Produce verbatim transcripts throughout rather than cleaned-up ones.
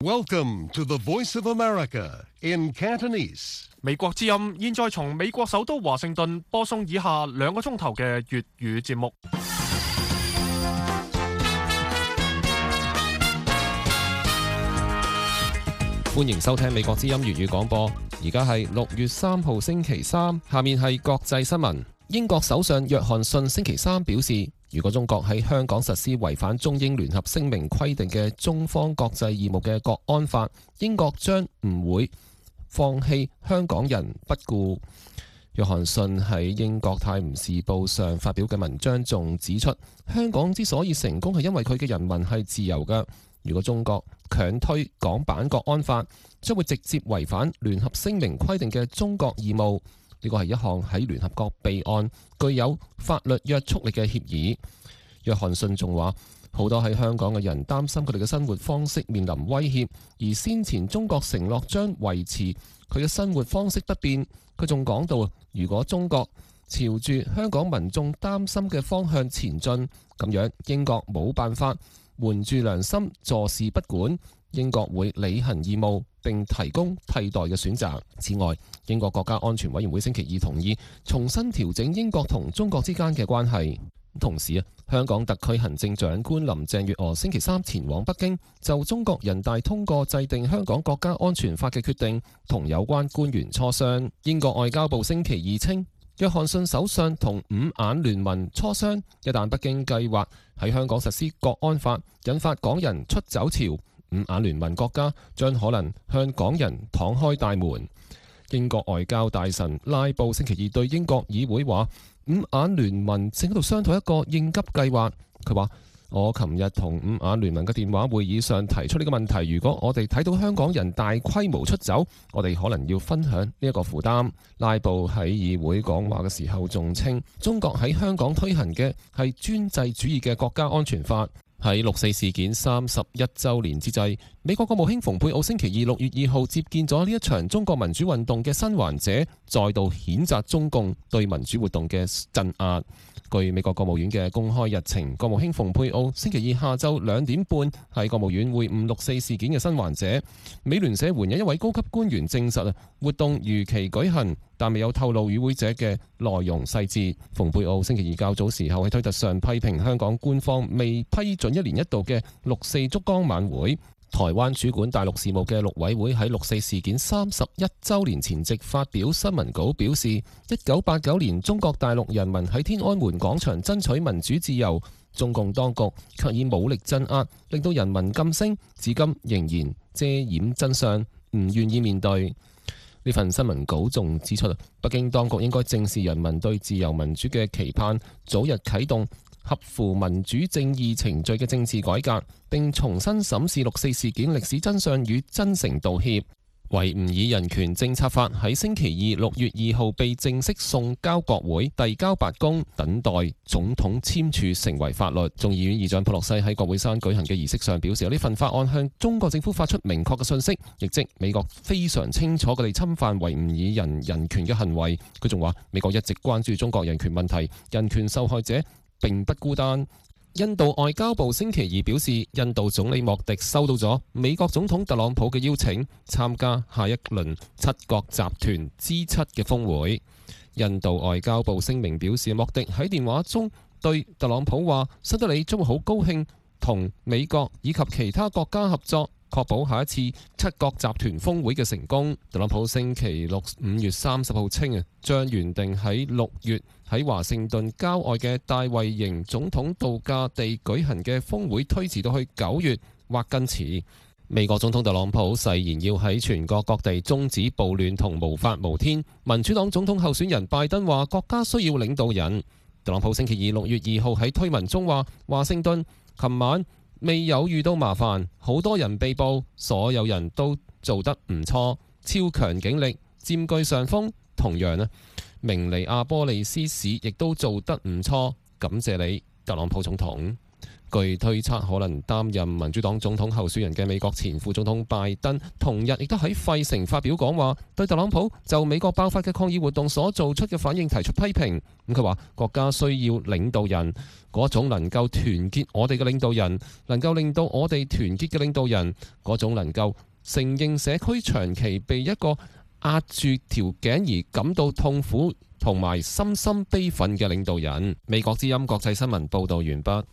Welcome to the Voice of America in Cantonese. 美國之音現在從美國首都華盛頓播送以下兩個鐘頭嘅粵語節目。 歡迎收聽美國之音粵語廣播。而家係六月三號星期三，下面係國際新聞。英國首相約翰遜星期三表示，如果中國喺香港實施違反中英聯合聲明規定嘅中方國際義務嘅國安法，英國將唔會放棄香港人不顧。約翰遜喺英國泰晤士報上發表嘅文章仲指出，香港之所以成功係因為佢嘅人民係自由嘅。如果中國強推港版國安法，將會直接違反聯合聲明規定嘅中國義務。呢個係一項喺聯合國備案、具有法律約束力嘅協議。約翰遜仲話，好多喺香港嘅人擔心佢哋嘅生活方式面臨威脅，而先前中國承諾將維持佢嘅生活方式不變。佢仲講到，如果中國朝住香港民眾擔心嘅方向前進，咁樣英國冇辦法瞞住良心坐視不管，英國會履行義務並提供替代嘅選擇。此外，英國國家安全委員會星期二同意重新調整英國同中國之間嘅關係。同時啊，香港特區行政長官林鄭月娥星期三前往北京，就中國人大通過制定香港國家安全法嘅決定同有關官員磋商。英國外交部星期二稱，約翰遜首相同五眼聯盟磋商，一旦北京計劃喺香港實施國安法，引發港人出走潮，五眼聯盟國家將可能向港人敞開大門。英國外交大臣拉布星期二對英國議會話，五眼聯盟正喺度商討一個應急計劃。佢話，我琴日同五眼聯盟嘅電話會議上提出呢個問題，如果我哋睇到香港人大規模出走，我哋可能要分享呢一個負擔。拉布喺議會講話嘅時候仲稱，中國喺香港推行嘅係專制主義嘅國家安全法。喺六四事件三十一週年之際，美國國務卿蓬佩奧星期二六月二號接見咗呢一場中國民主運動嘅生還者，再度譴責中共對民主活動嘅鎮壓。據美國國務院嘅公開日程，國務卿蓬佩奧星期二下晝兩點半喺國務院會晤六四事件嘅生還者。美聯社援引一位高級官員證實啊，活動如期舉行，但未有透露與會者嘅內容細節。蓬佩奧星期二較早時候喺推特上批評香港官方未批准一年一度嘅六四燭光晚會。台灣主管大陸事務嘅陸委會喺六四事件三十一週年前夕發表新聞稿表示，一九八九年中國大陸人民喺天安門廣場爭取民主自由，中共當局卻以武力鎮壓，令到人民噤聲，至今仍然遮掩真相，唔願意面對。呢份新聞稿仲指出，北京當局應該正視人民對自由民主嘅期盼，早日啟動合乎民主正義程序嘅政治改革，並重新審視六四事件歷史真相與真誠道歉。維吾爾人權政策法喺星期二六月二號被正式送交國會，遞交白宮，等待總統簽署成為法律。眾議院議長佩洛西喺國會山舉行嘅儀式上表示，呢份法案向中國政府發出明確嘅信息，亦即美國非常清楚佢哋侵犯維吾爾人人權嘅行為。佢仲話，美國一直關注中國人權問題，人權受害者並不孤單。印度外交部星期二表示，印度總理莫迪收到咗美國總統特朗普嘅邀請，參加下一輪七國集團 G 七嘅峰會。印度外交部聲明表示，莫迪喺電話中對特朗普話，新德里將會好高興同美國以及其他國家合作，確保下一次七國集團峰會嘅成功。特朗普星期六五月三十號稱啊，將原定喺六月喺華盛頓郊外嘅大衛營總統度假地舉行嘅峰會推遲到去九月或更遲。美國總統特朗普誓言要喺全國各地終止暴亂同無法無天。民主黨總統候選人拜登話，國家需要領導人。特朗普星期二六月二號喺推文中話，華盛頓琴晚未有遇到麻煩，好多人被捕，所有人都做得唔錯，超強警力佔據上風。同樣呢，明尼阿波利斯市亦都做得唔錯，感謝你，特朗普總統。 據推測可能擔任民主黨總統候選人嘅美國前副總統拜登，同日亦都喺費城發表講話，對特朗普就美國爆發嘅抗議活動所做出嘅反應提出批評。咁佢話國家需要領導人，嗰種能夠團結我哋嘅領導人，能夠令到我哋團結嘅領導人，嗰種能夠承認社區長期被一個壓住條頸而感到痛苦同埋深深悲憤嘅領導人。美國之音國際新聞報道完畢。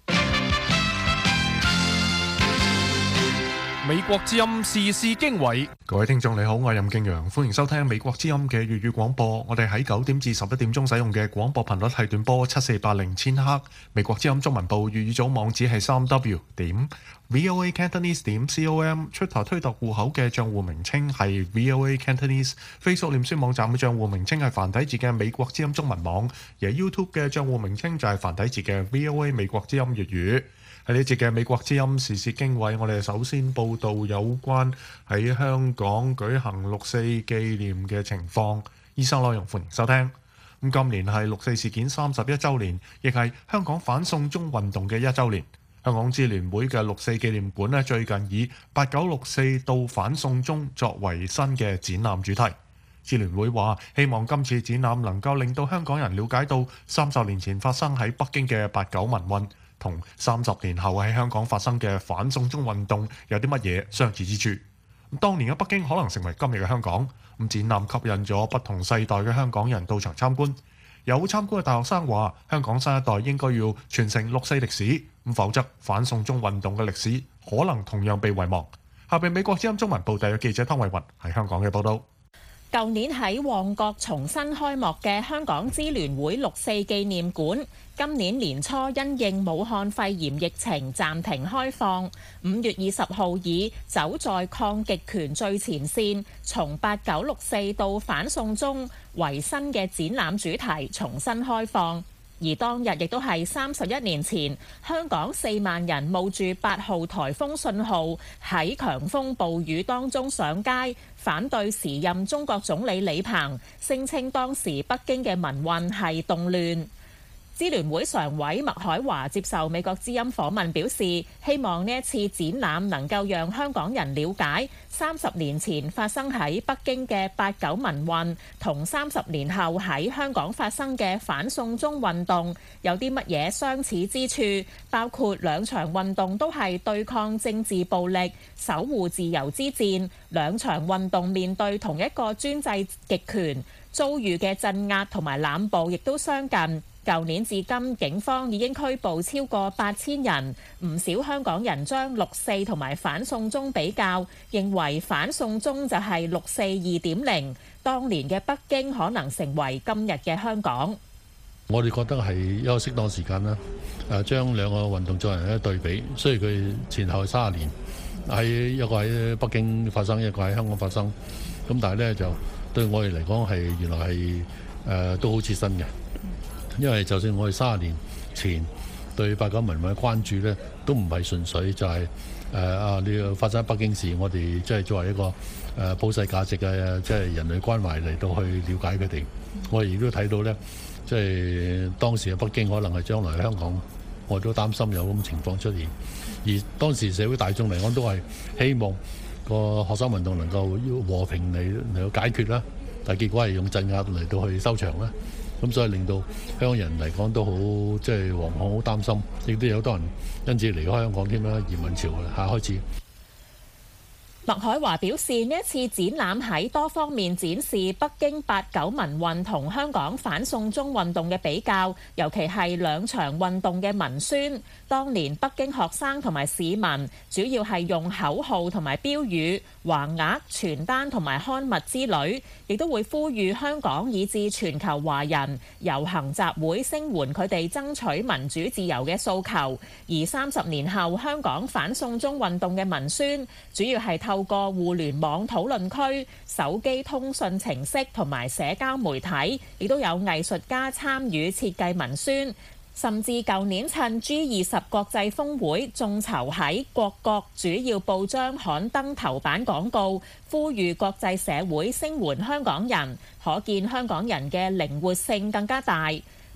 美國之音時事經緯， 各位聽眾你好，我係任敬陽，歡迎收聽美國之音嘅粵語廣播。我哋喺九點至十一點鐘使用嘅廣播頻率係短波七四八零千赫。美國之音中文部粵語組網址係三 w 點 voa cantonese 點 com，Twitter 推特戶口嘅賬戶名稱係 voa cantonese，Facebook 臉書網站嘅賬戶名稱係繁體字嘅美國之音中文網，而 YouTube 嘅賬戶名稱就係繁體字嘅 voa 美國之音粵語。喺呢節嘅美國之音時事經緯，我哋首先報道有關喺香港舉行六四紀念嘅情況。以上內容歡迎收聽。咁今年係六四事件三十一週年，亦係香港反送中運動嘅一週年。香港支聯會嘅六四紀念館咧，最近以八九六四到反送中作為新嘅展覽主題。支聯會話希望今次展覽能夠令到香港人了解到三十年前發生喺北京嘅八九民運同三十年後喺香港發生嘅反送中運動有啲乜嘢相似之處。咁當年嘅北京可能成為今日嘅香港。咁展覽吸引咗不同世代嘅香港人到場參觀。有參觀嘅大學生話：香港新一代應該要傳承六四歷史，咁否則反送中運動嘅歷史可能同樣被遺忘。下邊美國之音中文部特約記者湯慧雲喺香港嘅報導。 舊年喺旺角重新開幕嘅香港支聯會六四紀念館，今年年初因應武漢肺炎疫情暫停開放。五月二十號以走在抗極權最前線，從八九六四到反送中為新嘅展覽主題重新開放。而當日亦都係三十一年前，香港四萬人冒住八號颱風信號喺強風暴雨當中上街，反對時任中國總理李鵬，聲稱當時北京嘅民運係動亂。支聯會常委麥海華接受美國之音訪問表示，希望呢一次展覽能夠讓香港人了解三十年前發生喺北京嘅八九民運同三十年後喺香港發生嘅反送中運動有啲乜嘢相似之處，包括兩場運動都係對抗政治暴力、守護自由之戰，兩場運動面對同一個專制極權，遭遇嘅鎮壓同埋濫捕亦都相近。舊年至今，警方已經拘捕超過八千人，唔少香港人將六四同埋反送中比較，認為反送中就係六四二點零，當年嘅北京可能成為今日嘅香港。 我哋覺得係一個適當時間啦，誒將兩個運動作為一個對比，雖然佢前後三十年，喺一個喺北京發生，一個喺香港發生，咁但係咧就對我哋嚟講係原來係誒、呃、都好切身嘅。因為就算我哋三十年前對八九民運嘅關注咧，都唔係純粹就係誒啊呢個發生喺北京時，我哋即係作為一個誒、呃、普世價值嘅即係人類關懷嚟到去了解佢哋。我哋亦都睇到咧，即係當時嘅北京可能係將來嘅香港，我哋都擔心有咁嘅情況出現。而當時社會大眾嚟講都係希望個學生運動能夠和平嚟嚟到解決啦，但係結果係用鎮壓嚟到去收場啦。咁所以令到香港人嚟講都好即係惶恐、好擔心，亦都有好多人因此離開香港添啦。移民潮下開始。 麥海華表示，呢一次展覽喺多方面展示北京八九民運同香港反送中運動嘅比較，尤其係兩場運動嘅文宣。當年北京學生同埋市民主要係用口號同埋標語、橫額、傳單同埋刊物之類，亦都會呼籲香港以至全球華人遊行集會聲援佢哋爭取民主自由嘅訴求。而三十年後香港反送中運動嘅文宣，主要係透過互聯網討論區、手機通訊程式同埋社交媒體，亦都有藝術家參與設計文宣。甚至舊年趁 G 二十國際峰會眾籌喺各國主要報章刊登頭版廣告，呼籲國際社會聲援香港人，可見香港人嘅靈活性更加大。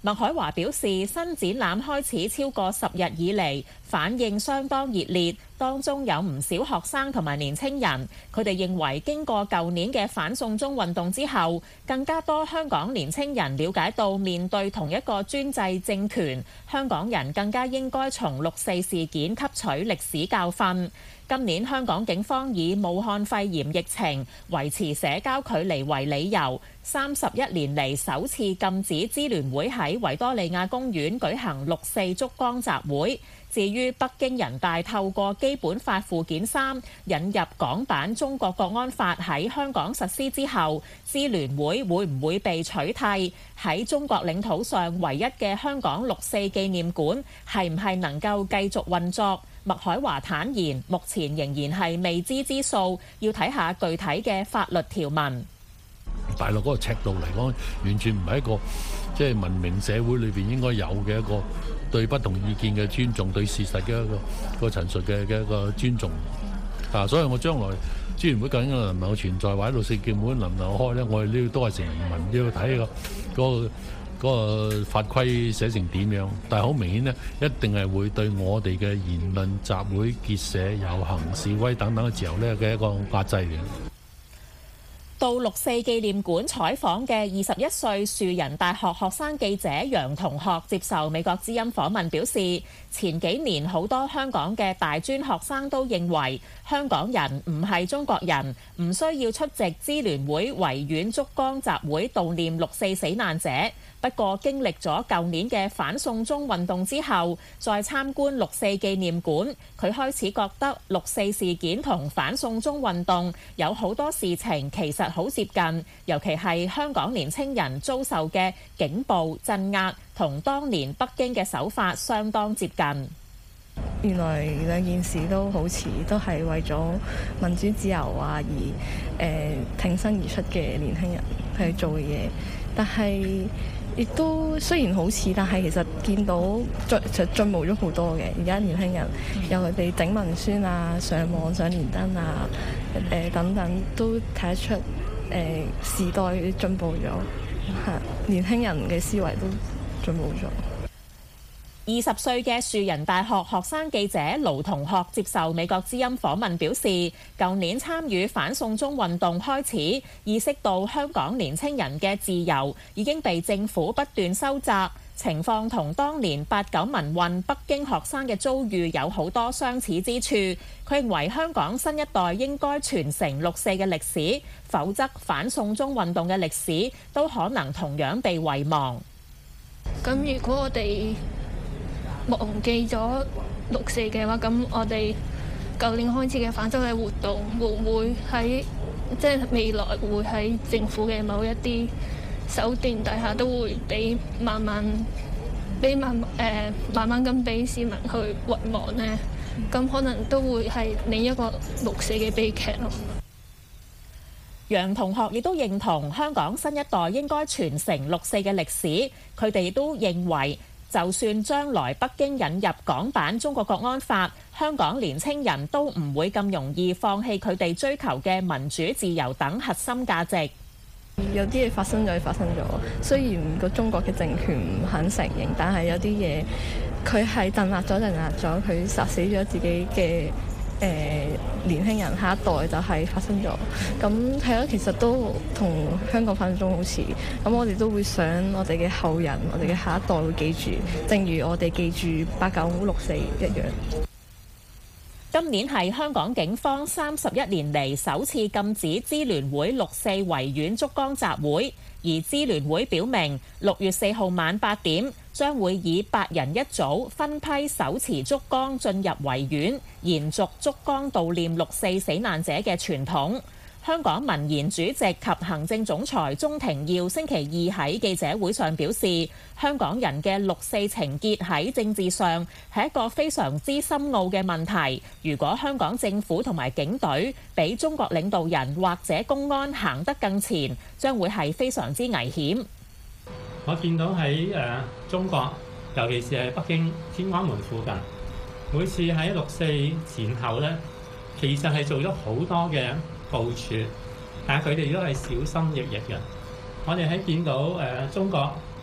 麥海華表示，新展覽開始超過十日以嚟，反應相當熱烈，當中有唔少學生同埋年青人。佢哋認為經過舊年嘅反送中運動之後，更加多香港年青人了解到面對同一個專制政權，香港人更加應該從六四事件吸取歷史教訓。今年香港警方以武漢肺炎疫情維持社交距離為理由，三十一年嚟首次禁止支聯會喺維多利亞公園舉行六四燭光集會。至於北京人大透過基本法附件三引入港版中國國安法喺香港實施之後，支聯會會唔會被取締？喺中國領土上唯一嘅香港六四紀念館係唔係能夠繼續運作？麥海華坦言，目前仍然係未知之數，要睇下具體嘅法律條文。 大陸嗰個尺度嚟講，完全唔係一個即係文明社會裏邊應該有嘅一個對不同意見嘅尊重，對事實嘅一個一個陳述嘅嘅一個尊重。啊，所以我將來支聯會究竟能唔能夠存在，或者六四紀念館能唔能夠開呢？我哋呢都係成民要睇個嗰個。嗰個法規寫成點樣？但係好明顯呢，一定係會對我哋嘅言論、集會、結社、遊行、示威等等嘅自由呢嘅一個壓制嘅。 到六四紀念館採訪嘅二十一歲樹仁大學學生記者楊同學接受美國之音訪問表示，前幾年好多香港嘅大專學生都認為香港人唔係中國人，唔需要出席支聯會維園燭光集會悼念六四死難者。不過經歷咗舊年嘅反送中運動之後，再參觀六四紀念館，佢開始覺得六四事件同反送中運動有好多事情其實好接近，尤其係香港年青人遭受嘅警暴鎮壓，同當年北京嘅手法相當接近。 原來兩件事都好似都係為咗民主自由啊而誒、呃、挺身而出嘅年輕人去做嘅嘢，但係亦都雖然好似，但係其實見到進就進步咗好多嘅。而家年輕人由佢哋整文宣啊、上網上連登啊、誒、呃、等等，都睇得出誒、呃、時代進步咗，係年輕人嘅思維都進步咗。 二十歲嘅樹仁大學學生記者盧同學接受美國之音訪問表示，舊年參與反送中運動開始，意識到香港年青人嘅自由已經被政府不斷收窄，情況同當年八九民運北京學生嘅遭遇有好多相似之處。佢認為香港新一代應該傳承六四嘅歷史，否則反送中運動嘅歷史都可能同樣被遺忘。 咁如果我哋忘記咗六四嘅話，咁我哋舊年開始嘅反修例活動會唔會喺即係未來會喺政府嘅某一啲手段底下都會俾慢慢俾慢誒、呃、慢慢咁俾市民去遺忘呢？咁可能都會係另一個六四嘅悲劇咯。 楊同學亦都認同香港新一代應該傳承六四嘅歷史，佢哋亦都認為，就算將來北京引入港版中國國安法，香港年青人都唔會咁容易放棄佢哋追求嘅民主自由等核心價值。 有啲嘢發生咗就發生咗，雖然個中國嘅政權唔肯承認，但係有啲嘢佢係鎮壓咗鎮壓咗，佢殺死咗自己嘅誒、呃、年輕人，下一代就係發生咗。咁係咯，其實都同香港反送中好似。咁我哋都會想我哋嘅後人，我哋嘅下一代會記住，正如我哋記住八九六四一樣。 今年係香港警方三十一年嚟首次禁止支聯會六四維園燭光集會，而支聯會表明六月四號晚八點將會以八人一組分批手持燭光進入維園，延續燭光悼念六四死難者嘅傳統。香港民研主席及行政總裁鍾庭耀星期二喺記者會上表示，香港人嘅六四情結喺政治上係一個非常之深奧嘅問題。如果香港政府同埋警隊比中國領導人或者公安行得更前，將會係非常之危險。 我見到喺誒、呃、中國，尤其是係北京天安門附近，每次喺六四前後咧，其實係做咗好多嘅部署，但係佢哋都係小心翼翼嘅。我哋喺見到誒、呃、中國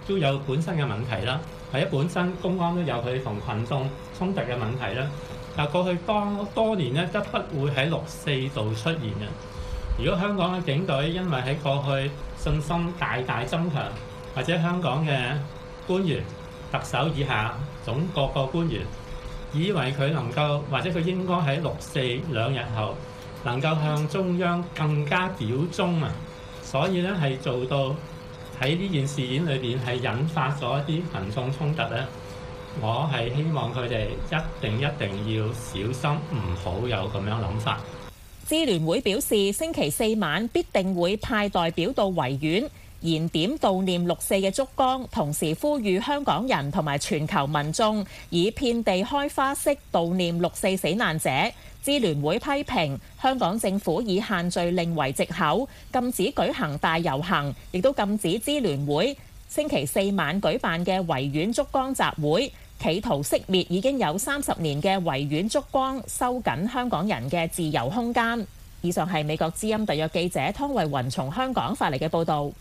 都有本身嘅問題啦，或者本身公安都有佢同群眾衝突嘅問題啦。但過去多多年咧，都不會喺六四度出現嘅。如果香港嘅警隊因為喺過去信心大大增強，或者香港嘅官員、特首以下總各個官員以為佢能夠或者佢應該喺六四兩日後能夠向中央更加表忠啊，所以咧係做到喺呢件事件裏邊係引發咗一啲群眾衝突咧。我係希望佢哋一定一定要小心，唔好有咁樣諗法。 支聯會表示，星期四晚必定會派代表到維園燃點悼念六四嘅燭光，同時呼籲香港人同埋全球民眾以遍地開花式悼念六四死難者。支聯會批評香港政府以限聚令為藉口，禁止舉行大遊行，亦都禁止支聯會星期四晚舉辦嘅維園燭光集會，企圖熄滅已經有三十年嘅維園燭光，收緊香港人嘅自由空間。以上係美國之音特約記者湯慧雲從香港發嚟嘅報導。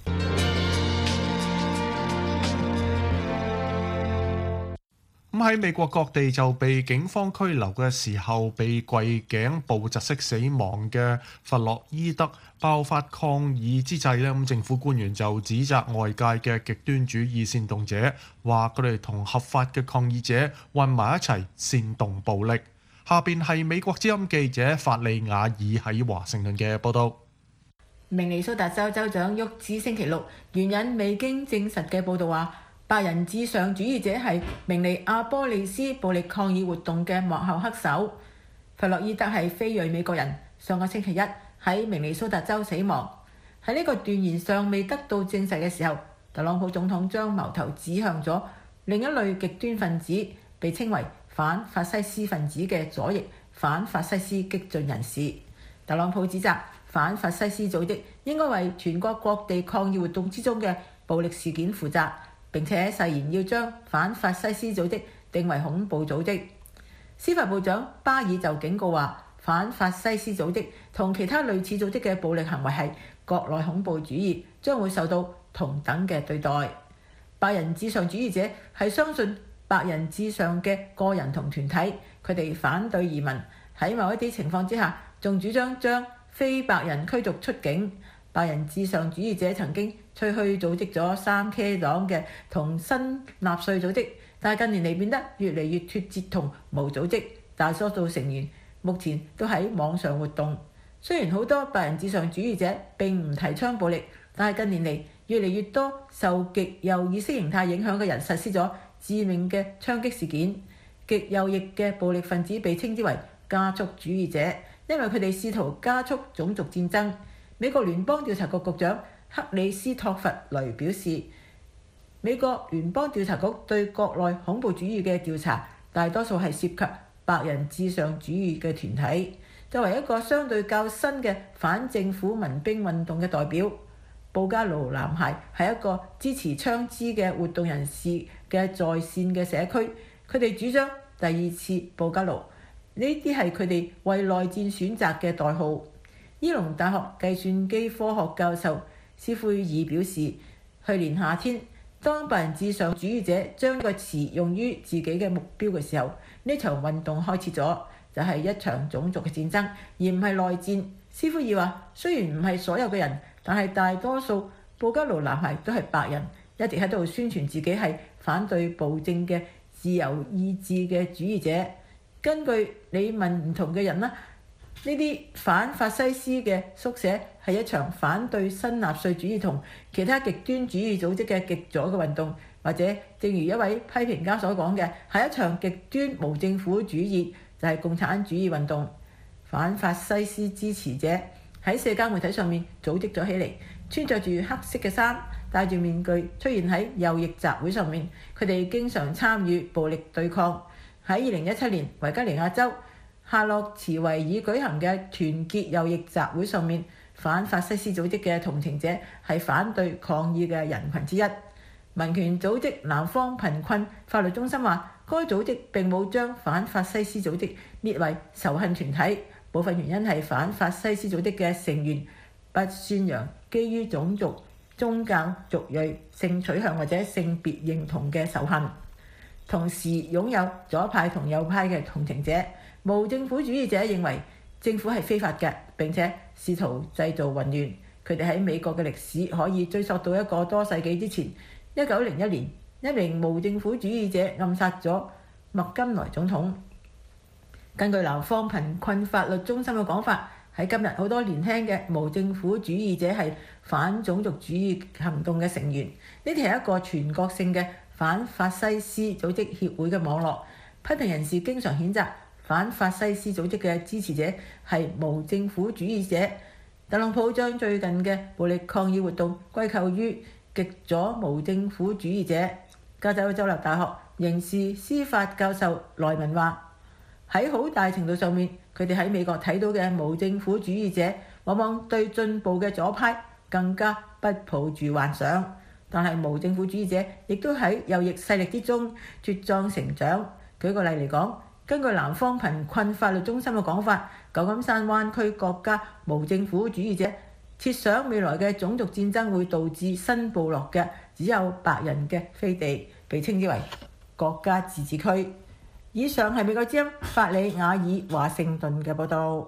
咁喺美國各地就被警方拘留嘅時候被跪頸部窒息死亡嘅弗洛伊德爆發抗議之際咧，咁政府官員就指責外界嘅極端主義煽動者，話佢哋同合法嘅抗議者混埋一齊煽動暴力。下邊係美國之音記者法利亞爾喺華盛頓嘅報導。 明尼蘇達州州長沃茲星期六援引未經證實嘅報導話，白人至上主義者係明尼阿波利斯暴力抗議活動嘅幕後黑手。弗洛伊德係非裔美國人，上個星期一喺明尼蘇達州死亡。喺呢個斷言尚未得到證實嘅時候，特朗普總統將矛頭指向咗另一類極端分子，被稱為反法西斯分子嘅左翼反法西斯激進人士。特朗普指責反法西斯組織應該為全國各地抗議活動之中嘅暴力事件負責，並且誓言要將反法西斯組織定為恐怖組織。司法部長巴爾就警告話，反法西斯組織同其他類似組織嘅暴力行為係國內恐怖主義，將會受到同等嘅對待。白人至上主義者係相信白人至上嘅個人同團體，佢哋反對移民，喺某一啲情況之下，仲主張將非白人驅逐出境。白人至上主義者曾經吹噓組織咗三 K 黨嘅同新納粹組織，但係近年嚟變得越嚟越脫節同無組織，大多數成員目前都喺網上活動。雖然好多白人至上主義者並唔提倡暴力，但係近年嚟越嚟越多受極右意識形態影響嘅人實施咗致命嘅槍擊事件。極右翼嘅暴力分子被稱之為加速主義者，因為佢哋試圖加速種族戰爭。美國聯邦調查局局長克里斯托弗雷表示，美國聯邦調查局對國內恐怖主義嘅調查大多數係涉及白人至上主義嘅團體。作為一個相對較新嘅反政府民兵運動嘅代表，布加盧男孩係一個支持槍支嘅活動人士嘅在線嘅社區，佢哋主張第二次布加盧，呢啲係佢哋為內戰選擇嘅代號。伊隆大學計算機科學教授斯奎爾表示，去年夏天當白人至上主義者將呢個詞用於自己嘅目標嘅時候，呢場運動開始咗，就係一場種族嘅戰爭，而唔係內戰。斯奎爾話，雖然唔係所有嘅人，但係大多數布加盧男孩都係白人，一直喺度宣傳自己係反對暴政嘅自由意志嘅主義者。根據你問唔同嘅人啦，呢啲反法西斯嘅縮寫係一場反對新納粹主義同其他極端主義組織嘅極左嘅運動，或者正如一位批評家所講嘅，係一場極端無政府主義，就係共產主義運動。反法西斯支持者喺社交媒體上面組織咗起嚟，穿着住黑色嘅衫，戴住面具出現喺右翼集會上面。佢哋經常參與暴力對抗。喺二零一七年維吉尼亞州夏洛茨維爾舉行嘅團結右翼集會上面，反法西斯組織嘅同情者係反對抗議嘅人群之一。民權組織南方貧困法律中心話，該組織並冇將反法西斯組織列為仇恨團體，部分原因係反法西斯組織嘅成員不宣揚基於種族、 宗教、族裔、性取向或者性別認同嘅仇恨，同時擁有左派同右派嘅同情者。無政府主義者認為政府係非法嘅，並且試圖製造混亂。佢哋喺美國嘅歷史可以追溯到一個多世紀之前。一九零一年，一名無政府主義者暗殺咗麥金萊總統。根據南方貧困法律中心嘅講法，喺今日好多年輕嘅無政府主義者係反種族主義行動嘅成員。呢啲係一個全國性嘅反法西斯組織協會嘅網絡。批評人士經常譴責反法西斯組織嘅支持者係無政府主義者。特朗普將最近嘅暴力抗議活動歸咎於極左無政府主義者。加州州立大學刑事司法教授萊文話：喺好大程度上面，佢哋喺美國睇到嘅無政府主義者，往往對進步嘅左派更加不抱住幻想。但係無政府主義者亦都喺右翼勢力之中茁壯成長。舉個例嚟講，根據南方貧困法律中心嘅講法，舊金山灣區國家無政府主義者設想未來嘅種族戰爭會導致新部落嘅只有白人嘅飛地，被稱之為國家自治區。以上係美國之音法里亞爾華盛頓嘅報導。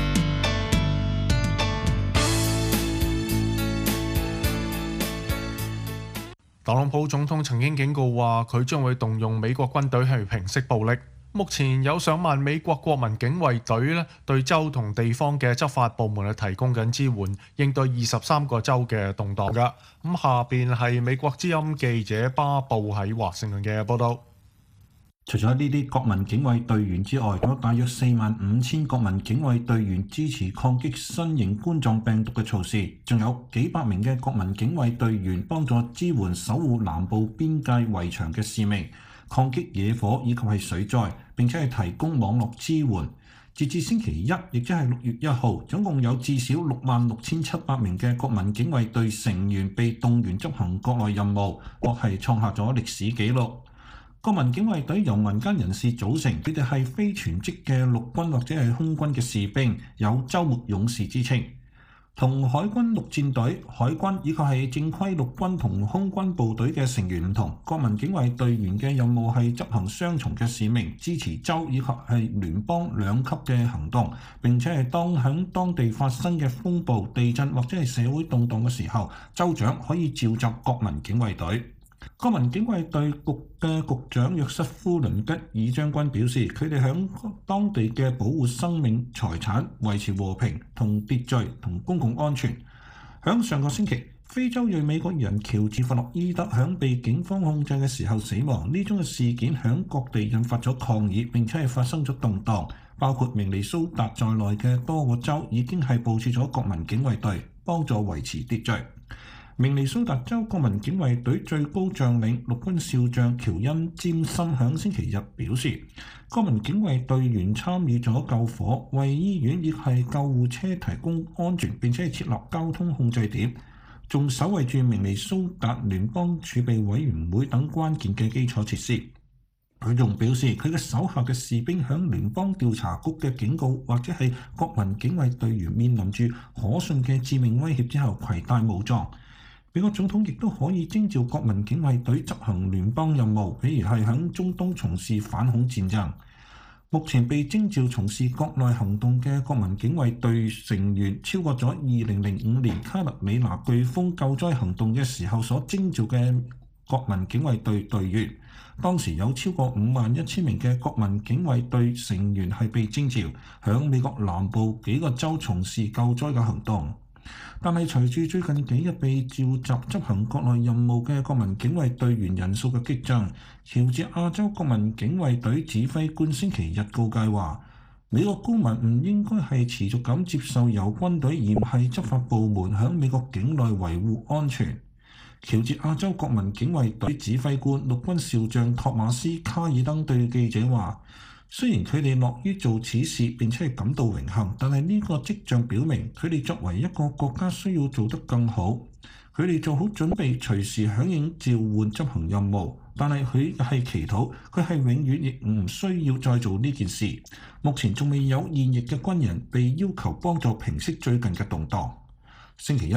特朗普總統曾經警告話，佢將會動用美國軍隊去平息暴力。目前有上萬美國國民警衛隊咧，對州同地方嘅執法部門係提供緊支援，應對二十三個州嘅動盪㗎。咁下邊係美國之音記者巴布喺華盛頓嘅報導。 除咗呢啲國民警衛隊員之外，有大約四萬五千國民警衛隊員支持抗擊新型冠狀病毒嘅措施，仲有幾百名嘅國民警衛隊員幫助支援守護南部邊界圍牆嘅使命，抗擊野火以及係水災，並且係提供網絡支援。截至星期一，亦即係六月一號，總共有至少六萬六千七百名嘅國民警衛隊成員被動員執行國內任務，或係創下咗歷史紀錄。國民警衛隊由民間人士組成，佢哋係非全職嘅陸軍或者係空軍嘅士兵，有週末勇士之稱。同海軍陸戰隊、海軍以及係正規陸軍同空軍部隊嘅成員唔同，國民警衛隊員嘅任務係執行雙重嘅使命，支持州以及係聯邦兩級嘅行動，並且係當響當地發生嘅風暴、地震或者係社會動盪嘅時候，州長可以召集國民警衛隊。國民警衛隊局嘅局長約瑟夫倫吉爾將軍表示，佢哋響當地嘅保護生命財產、維持和平同秩序同公共安全。響上個星期，非洲裔美國人喬治弗洛伊德響被警方控制嘅時候死亡，呢宗嘅事件響各地引發咗抗議，並且係發生咗動盪，包括明尼蘇達在內嘅多個州已經係部署咗國民警衛隊幫助維持秩序。明尼蘇達州國民警衛隊最高將領陸軍少將喬恩詹森響星期日表示，國民警衛隊員參與咗救火、為醫院亦係救護車提供安全，並且係設立交通控制點，仲守衛住明尼蘇達聯邦儲備委員會等關鍵嘅基礎設施。佢仲表示，佢嘅手下嘅士兵響聯邦調查局嘅警告或者係國民警衛隊員面臨住可信嘅致命威脅之後攜帶武裝。美國總統亦都可以徵召國民警衛隊執行聯邦任務，譬如係響中東從事反恐戰爭。目前被徵召從事國內行動嘅國民警衛隊成員超過咗二零零五年卡特里娜颶風救災行動嘅時候所徵召嘅國民警衛隊隊員。當時有超過五萬一千名嘅國民警衛隊成員係被徵召響美國南部幾個州從事救災嘅行動。但係隨住最近幾日被召集執行國內任務嘅國民警衛隊員人數嘅激增，喬治亞州國民警衛隊指揮官星期日告誡話，美國公民唔應該係持續咁接受由軍隊而唔係執法部門響美國境內維護安全。喬治亞州國民警衛隊指揮官陸軍少將托馬斯卡爾登對記者話，雖然佢哋樂於做此事並且係感到榮幸，但係呢個跡象表明佢哋作為一個國家需要做得更好。佢哋做好準備隨時響應召喚執行任務，但係佢係祈禱佢係永遠亦唔需要再做呢件事。目前仲未有現役嘅軍人被要求幫助平息最近嘅動盪。星期一，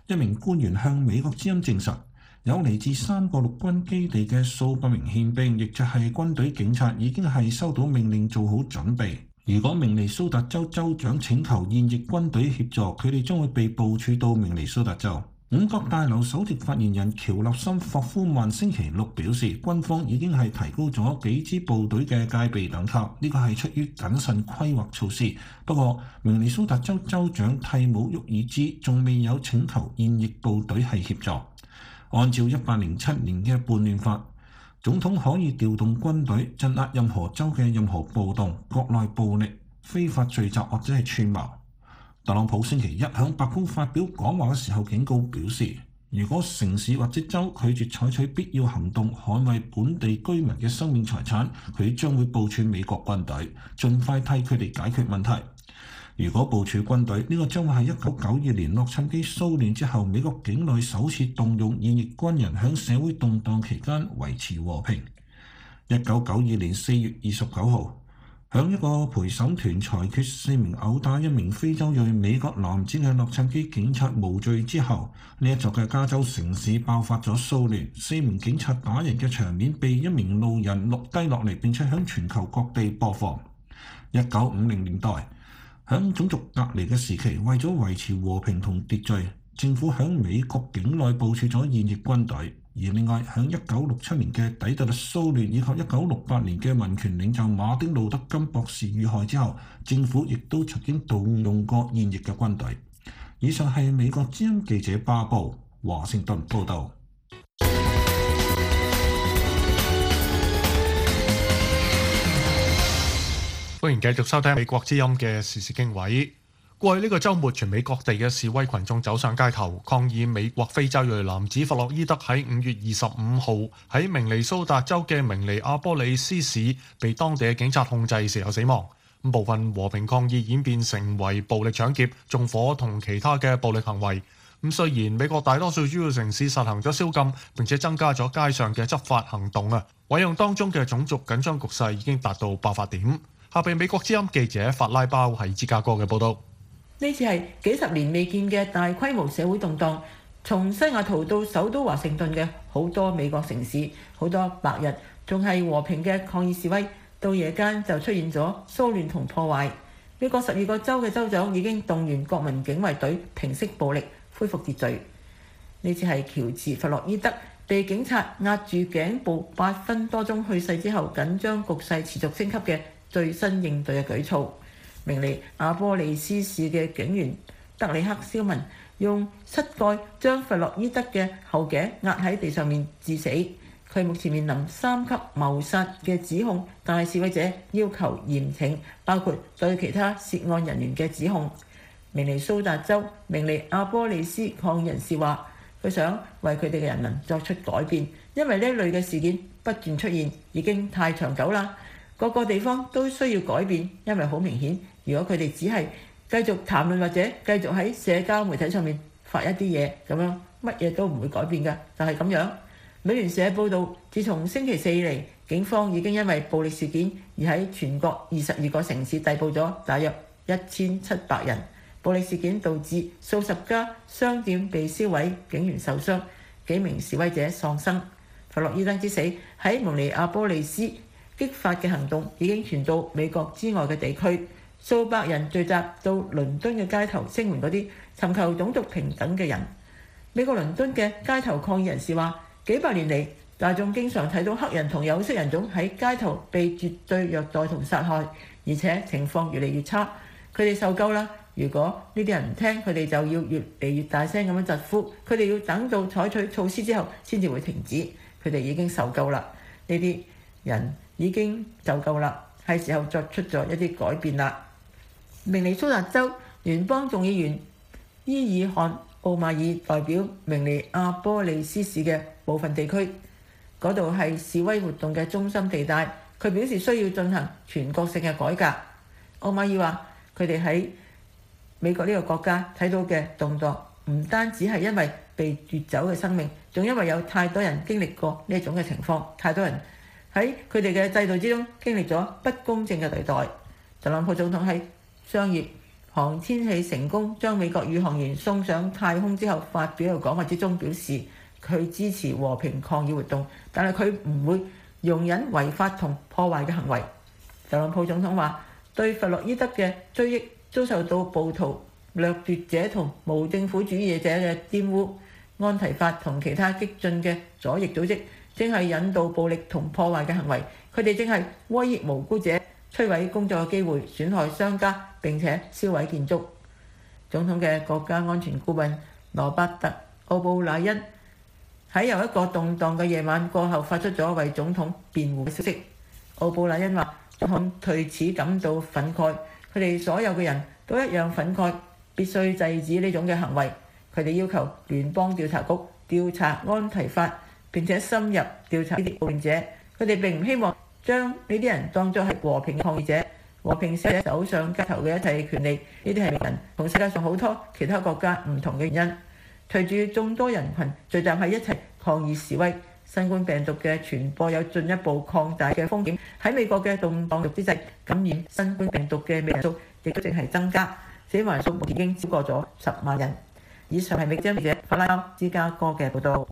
一名官員向美國之音證實，有嚟自三個陸軍基地嘅數百名憲兵，亦就係軍隊警察，已經係收到命令做好準備。如果明尼蘇達州州長請求現役軍隊協助，佢哋將會被部署到明尼蘇達州。五角大樓首席發言人喬立森霍夫曼星期六表示，軍方已經係提高咗幾支部隊嘅戒備等級，呢個係出於謹慎規劃措施。不過，明尼蘇達州州長蒂姆沃爾茲仲未有請求現役部隊係協助。按照一八零七年嘅叛亂法，總統可以調動軍隊鎮壓任何州嘅任何暴動、國內暴力、非法聚集或者係串謀。特朗普星期一向白宮發表講話嘅時候警告表示，如果城市或者州拒絕採取必要行動捍衛本地居民嘅生命財產，佢將會部署美國軍隊，盡快替佢哋解決問題。如果部署軍隊，呢、這個將會係一九九二年洛杉磯騷亂之後，美國境內首次動用現役軍人響社會動盪期間維持和平。一九九二年四月二十九號，響一個陪審團裁決四名毆打一名非洲裔美國男子嘅洛杉磯警察無罪之後，呢一座嘅加州城市爆發咗騷亂，四名警察打人嘅場面被一名路人錄低落嚟，並且響全球各地播放。一九五零年代，響種族隔離嘅時期，為咗維持和平同秩序，政府響美國境內部署咗現役軍隊。而另外，響一九六七年嘅底特律騷亂以及一九六八年嘅民權領袖馬丁路德金博士遇害之後，政府亦都曾經動用過現役嘅軍隊。以上係美國之音記者巴布華盛頓報導。 歡迎繼續收聽美國之音嘅時事經緯。過去呢個週末，全美各地嘅示威群眾走上街頭，抗議美國非洲裔男子弗洛伊德喺五月二十五號喺明尼蘇達州嘅明尼阿波利斯市被當地嘅警察控制時有死亡。部分和平抗議演變成為暴力搶劫、縱火同其他嘅暴力行為。咁雖然美國大多數主要城市實行咗宵禁，並且增加咗街上嘅執法行動啊，委任當中嘅種族緊張局勢已經達到爆發點。下邊美國之音記者法拉包喺芝加哥嘅報導。 呢次係幾十年未見嘅大規模社會動盪，從西雅圖到首都華盛頓嘅好多美國城市，好多白日仲係和平嘅抗議示威，到夜間就出現咗騷亂同破壞。美國十二個州嘅州長已經動員國民警衛隊平息暴力，恢復秩序。呢次係喬治弗洛伊德被警察壓住頸部八分多鐘去世之後，緊張局勢持續升級嘅最新應對嘅舉措。明尼阿波利斯市嘅警員德里克肖文用膝蓋將弗洛伊德嘅後頸壓喺地上面致死。佢目前面臨三級謀殺嘅指控，但係示威者要求嚴懲，包括對其他涉案人員嘅指控。明尼蘇達州明尼阿波利斯抗議人士話，佢想為佢哋嘅人民作出改變，因為呢類嘅事件不斷出現，已經太長久啦。各個地方都需要改變，因為好明顯，如果佢哋只係繼續談論或者繼續喺社交媒體上面發一啲嘢，咁樣乜嘢都唔會改變㗎，就係咁樣。美聯社報導，自從星期四以嚟，警方已經因為暴力事件而喺全國二十二個城市逮捕咗大約一千七百人。暴力事件導致數十家商店被燒毀，警員受傷，幾名示威者喪生。弗洛伊德之死喺明尼阿波利斯激發嘅行動已經傳到美國之外嘅地區，數百人聚集到倫敦嘅街頭聲援嗰啲尋求種族平等嘅人。美國倫敦嘅街頭抗議人士話，幾百年嚟，大眾經常睇到黑人同有色人種喺街頭被絕對虐待同殺害，而且情況越嚟越差。佢哋受夠啦！如果呢啲人唔聽，佢哋就要越嚟越大聲咁樣疾呼。佢哋要等到採取措施之後先至會停止。佢哋已經受夠啦！呢啲人已經就夠啦，係時候作出咗一啲改變啦。明尼蘇達州聯邦眾議員伊爾漢奧馬爾代表明尼阿波利斯市嘅部分地區，嗰度係示威活動嘅中心地帶。佢表示需要進行全國性嘅改革。奧馬爾話：佢哋喺美國呢個國家睇到嘅動作，唔單止係因為被奪走嘅生命，仲因為有太多人經歷過呢種嘅情況，太多人喺佢哋嘅制度之中經歷咗不公正嘅對待。特朗普總統喺商業、 航天器成功將美國宇航員送上太空之後，發表嘅講話之中表示，佢支持和平抗議活動，但係佢唔會容忍違法同破壞嘅行為。特朗普總統話，對弗洛伊德嘅追憶遭受到暴徒、掠奪者同無政府主義者嘅玷污，安提法同其他激進嘅左翼組織正係引導暴力同破壞嘅行為，佢哋正係威脅無辜者、摧毀工作嘅機會、損害商家並且燒毀建築。總統嘅國家安全顧問羅伯特·奧布萊恩喺由一個動盪嘅夜晚過後發出咗為總統辯護嘅消息。奧布萊恩話：總統對此感到憤慨，佢哋所有嘅人都一樣憤慨，必須制止呢種嘅行為。佢哋要求聯邦調查局調查安提法，並且深入調查呢啲暴亂者。佢哋並唔希望將呢啲人當作係和平抗議者，和平使者手上街頭嘅一切權利，呢啲係令人同世界上好多其他國家唔同嘅原因。隨住眾多人群聚集喺一齊抗議示威，新冠病毒嘅傳播有進一步擴大嘅風險。喺美國嘅動盪之際，感染新冠病毒嘅人數亦都正係增加，死亡數目已經超過咗十萬人。以上係美國記者法拉芝加哥嘅報導。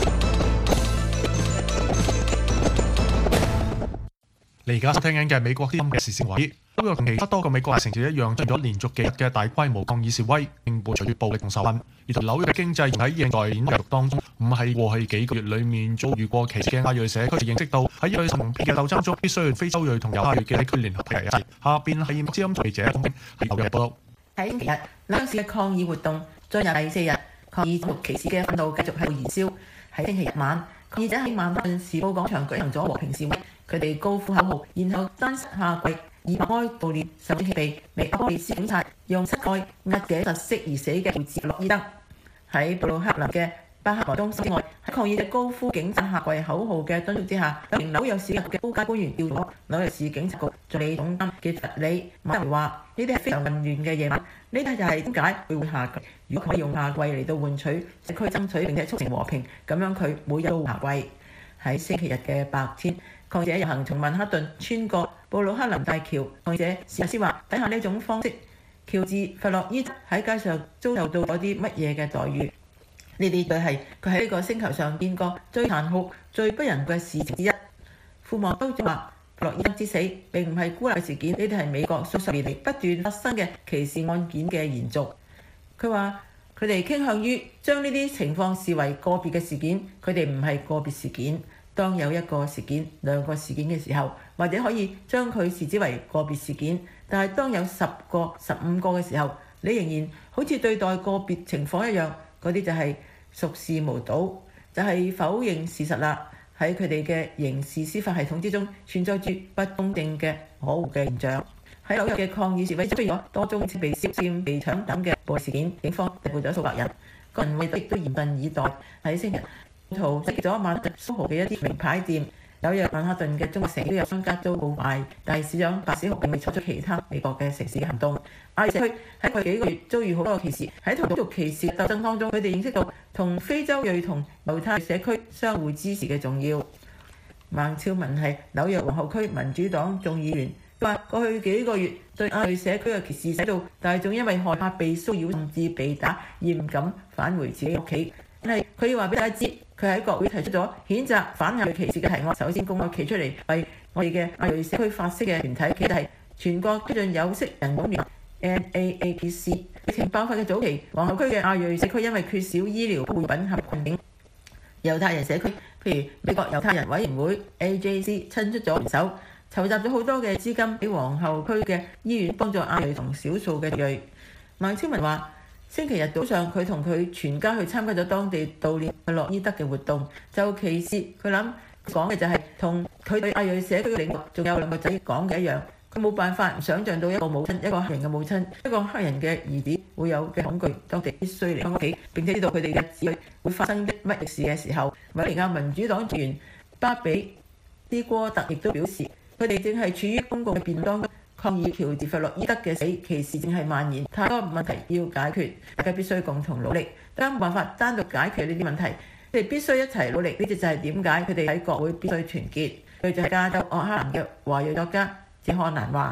你而家收聽緊嘅美國之音嘅時事話題，紐約同其他多個美國大城市一樣，出現咗連續幾日嘅大規模抗議示威，並伴隨住暴力同仇恨。而同紐約嘅經濟喺現代演繼續當中，唔係過去幾個月裡面遭遇過歧視嘅亞裔社區，認識到喺亞裔同別嘅鬥爭中，必須非洲裔同猶太裔嘅社區聯合喺一齊。下邊係美國之音記者喺紐約報道。 喺星期日，紐約市嘅抗議活動進入第四日，抗議種族歧視嘅憤怒繼續喺度燃燒。喺星期日晚，抗議者喺曼哈頓時報廣場舉行咗和平示威，佢哋高呼口號，然後單膝下跪，以默哀悼念上星期被美國波利斯警察用膝蓋壓頸窒息而死嘅喬治·弗洛伊德。喺布魯克林嘅巴克萊中心之外，喺抗議者高呼警察下跪口號嘅敦促之下，有名紐約市嘅高階官員調咗紐約市警察局助理總監傑弗里馬德話：呢啲係非常混亂嘅夜晚，呢啲就係點解佢會下跪。如果佢可以用下跪嚟到換取社區爭取並且促成和平，咁樣佢每日都下跪。喺星期日嘅白天，抗議者遊行從曼哈頓穿過布魯克林大橋。抗議者史密斯話：睇下呢種方式，喬治·弗洛伊德喺街上遭受到咗啲乜嘢嘅待遇？呢啲就係佢喺呢個星球上見過最殘酷、最不仁嘅事情之一。父母都話：弗洛伊德之死並唔係孤立事件，呢啲係美國數十年嚟不斷發生嘅歧視案件嘅延續。佢話：佢哋傾向於將呢啲情況視為個別嘅事件，佢哋唔係個別事件。當有一個事件、兩個事件嘅時候，或者可以將佢視之為個別事件，但係當有十個、十五個嘅時候，你仍然好似對待個別情況一樣，嗰啲就係熟視無睹，就係、是、否認事實啦。喺佢哋嘅刑事司法系統之中，存在住不公正嘅可惡嘅現象。喺紐約嘅抗議示威出現咗多宗被燒、佔、被搶等嘅暴力事件，警方逮捕咗數百人，個人為亦都嚴陣以待。喺星期日，暴徒襲擊咗曼哈頓蘇豪嘅一啲名牌店。紐約曼哈頓嘅中國城都有商家遭報壞，但係市長白思豪並未採取其他美國嘅城市嘅行動。亞裔社區喺過去幾個月遭遇好多歧視，喺同種族歧視鬥爭當中，佢哋認識到同非洲裔同猶太社區相互支持嘅重要。孟超文係紐約皇后區民主黨眾議員，佢話過去幾個月對亞裔社區嘅歧視使到大眾因為害怕被騷擾甚至被打而唔敢返回自己屋企。但係佢要話俾大家知，佢喺國會提出咗譴責反亞裔歧視嘅提案。首先公開企出嚟為我哋嘅亞裔社區發聲嘅團體，其實係全國激進有色人種聯盟 N A A P C。疫情爆發嘅早期，皇后區嘅亞裔社區因為缺少醫療保護品陷入困境。猶太人社區，譬如美國猶太人委員會 A J C 親出咗援手，籌集咗好多嘅資金俾皇后區嘅醫院幫助亞裔同少數嘅裔。孟超文話：星期日早上，佢同佢全家去參加咗當地悼念弗洛伊德嘅活動。就歧視，佢諗講嘅就係同佢對亞裔社區嘅領袖仲有兩個仔講嘅一樣。佢冇辦法想像到一個母親，一個黑人嘅母親，一個黑人嘅兒子會有嘅恐懼。當地必須離開屋企，並且知道佢哋嘅子女會發生乜嘢事嘅時候，維尼亞民主黨議員巴比斯戈特亦都表示，佢哋正係處於公共嘅辯論當中。抗議喬治·弗洛伊德嘅死，歧視正係蔓延，太多問題要解決，大家必須共同努力。大家冇辦法單獨解決呢啲問題，佢哋必須一齊努力。呢啲就係點解佢哋喺國會必須團結。佢就係加州奧克蘭嘅華裔作家謝漢南話：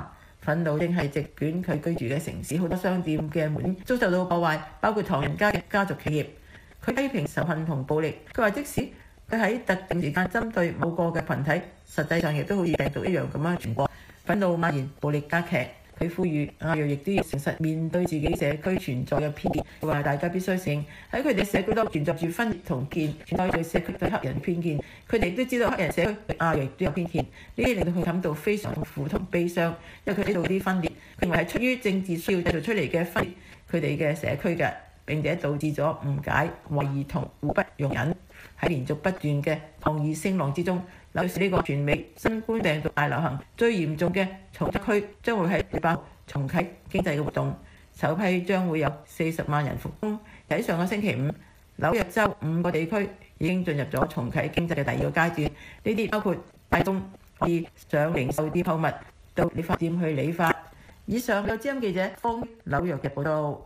憤怒正係席捲佢居住嘅城市，好多商店嘅門遭受到破壞，包括唐人街嘅家族企業。佢批評仇恨同暴力，佢話即使佢喺特定時間針對某個嘅群體，實際上亦都好似病毒一樣咁樣傳播。憤怒蔓延，暴力加劇。佢呼籲亞裔亦都要誠實面對自己社區存在嘅偏見，佢話大家必須承認喺佢哋社區都存在住分裂同見，存在對社區對黑人偏見。佢哋都知道黑人社區對亞裔都有偏見，呢啲令到佢感到非常痛苦同悲傷，因為佢知道啲分裂，佢認為係出於政治需要製造出嚟嘅分裂佢哋嘅社區嘅，並且導致咗誤解、懷疑同互不容忍。喺連續不斷嘅抗議聲浪之中，紐約市呢個全美新冠病毒大流行最嚴重嘅重災區將會喺禮拜六重啟經濟嘅活動，首批將會有四十萬人復工。喺上個星期五，紐約州五個地區已經進入咗重啟經濟嘅第二個階段，呢啲包括大眾可以上零售店購物，到理髮店去理髮。以上有資深記者方紐約嘅報導。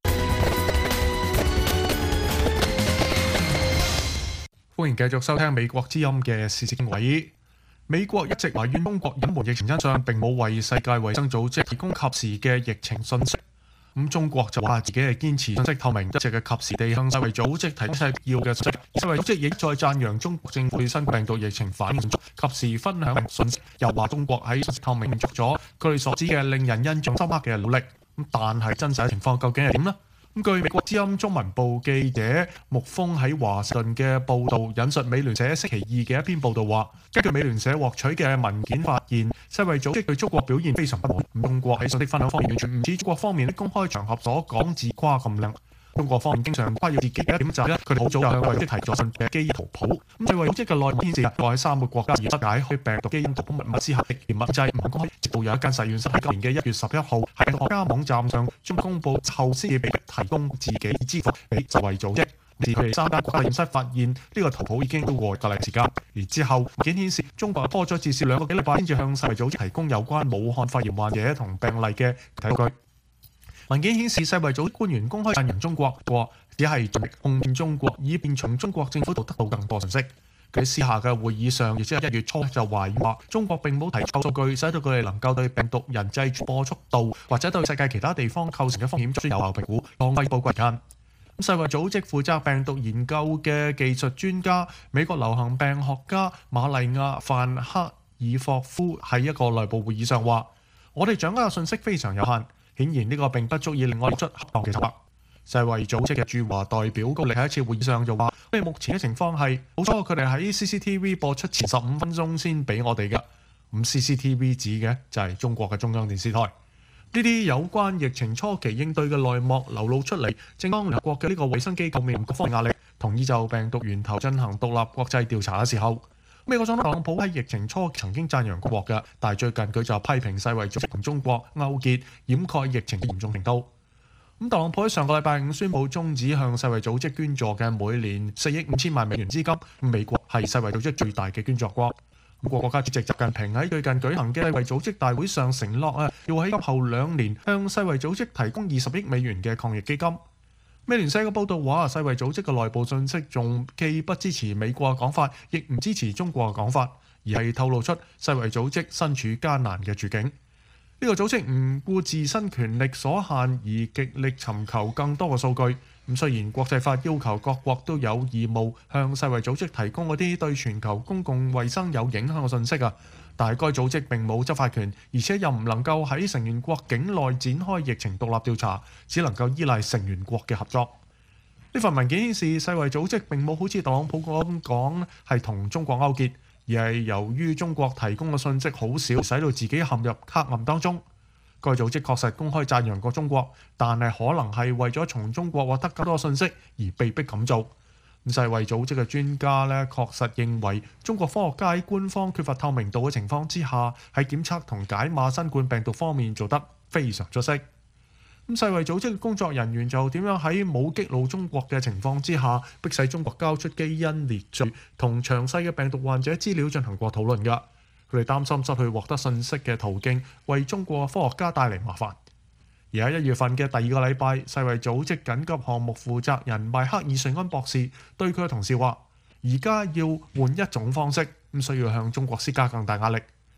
歡迎繼續收聽美國之音嘅時事經緯。美國一直埋怨中國隱瞞疫情真相，並冇為世界衛生組織提供及時嘅疫情信息。咁中國就話自己係堅持信息透明，一直嘅及時地向世衛組織提供必要嘅信息。世衛組織亦再讚揚中國政府對新病毒疫情反應迅速，及時分享信息，又話中國喺信息透明做咗佢哋所指嘅令人印象深刻嘅努力。咁但係真實嘅情況究竟係點呢？咁據美國之音中文部記者木峰喺華盛頓嘅報導，引述美聯社星期二嘅一篇報導話，根據美聯社獲取嘅文件發現，世衛組織對中國表現非常不滿。中國喺信息分享方面完全唔似中國方面喺公開場合所講自誇咁靚。中國方面經常誇耀自己嘅一點就係佢哋好早就向世衛組織提咗信嘅基因圖譜。咁世衛組織嘅內部顯示，過喺三個國家而不解開病毒基因圖譜密碼之後，實驗物質唔公開，直到有一間實驗室喺今年嘅一月十一號喺國家網站上將公佈後，先至被提供自己資料俾世衛組織。自佢哋三間國家實驗室發現呢個圖譜已經超過個禮時間，而之後文件顯示中國拖咗至少兩個幾禮拜先至向世衛組織提供有關武漢肺炎患者同病例嘅具體數據。文件顯示，世衛組織官員公開讚揚中國，話只係盡力控騙中國，以便從中國政府度得到更多信息。佢私下嘅會議上，亦即係一月初就懷疑話中國並冇提出數據，使到佢哋能夠對病毒人際傳播速度或者對世界其他地方構成嘅風險作出有效評估，浪費寶貴時間。世衛組織負責病毒研究嘅技術專家、美國流行病學家瑪麗亞·范克爾霍夫喺一個內部會議上話：我哋掌握嘅信息非常有限。顯然呢個並不足以令我哋出恰當嘅策略。世衛組織嘅駐華代表高力喺一次會議上就話：我哋目前嘅情況係，好彩佢哋喺 C C T V 播出前十五分鐘先俾我哋嘅。咁 C C T V 指嘅就係中國嘅中央電視台。呢啲有關疫情初期應對嘅內幕流露出嚟，正當聯合國嘅呢個衛生機構面臨各方壓力，同意就病毒源頭進行獨立國際調查嘅時候，美國總統特朗普喺疫情初期曾經讚揚中國嘅，但係最近佢就批評世衛組織同中國勾結，掩蓋疫情嘅嚴重程度。咁特朗普喺上個禮拜五宣布終止向世衛組織捐助嘅每年四億五千萬美元資金。美國係世衛組織最大嘅捐助國。國國家主席習近平喺最近舉行嘅世衛組織大會上承諾啊，要喺今後兩年向世衛組織提供二十億美元嘅抗疫基金。美聯社嘅報導話，世衛組織嘅內部信息仲既不支持美國嘅講法，亦唔支持中國嘅講法，而係透露出世衛組織身處艱難嘅處境。呢、這個組織唔顧自身權力所限而極力尋求更多嘅數據。咁雖然國際法要求各國都有義務向世衛組織提供嗰啲對全球公共衛生有影響嘅信息啊，但係該組織並冇執法權，而且又唔能夠喺成員國境內展開疫情獨立調查，只能夠依賴成員國嘅合作。呢份文件顯示，世衛組織並冇好似特朗普咁講係同中國勾結，而係由於中國提供嘅信息好少，使到自己陷入黑暗當中。該組織確實公開讚揚過中國，但係可能係為咗從中國獲得更多信息而被迫咁做。世衛組織嘅專家咧，確實認為中國科學家喺官方缺乏透明度嘅情況之下，喺檢測同解碼新冠病毒方面做得非常出色。咁世衛組織嘅工作人員就點樣喺冇激怒中國嘅情況之下，迫使中國交出基因列序同詳細嘅病毒患者資料進行過討論㗎。佢哋擔心失去獲得信息嘅途徑，為中國科學家帶嚟麻煩。而喺一月份嘅第二個禮拜，世衛組織緊急項目負責人邁克爾瑞安博士對佢嘅同事話：而家要換一種方式，咁需要向中國施加更大壓力。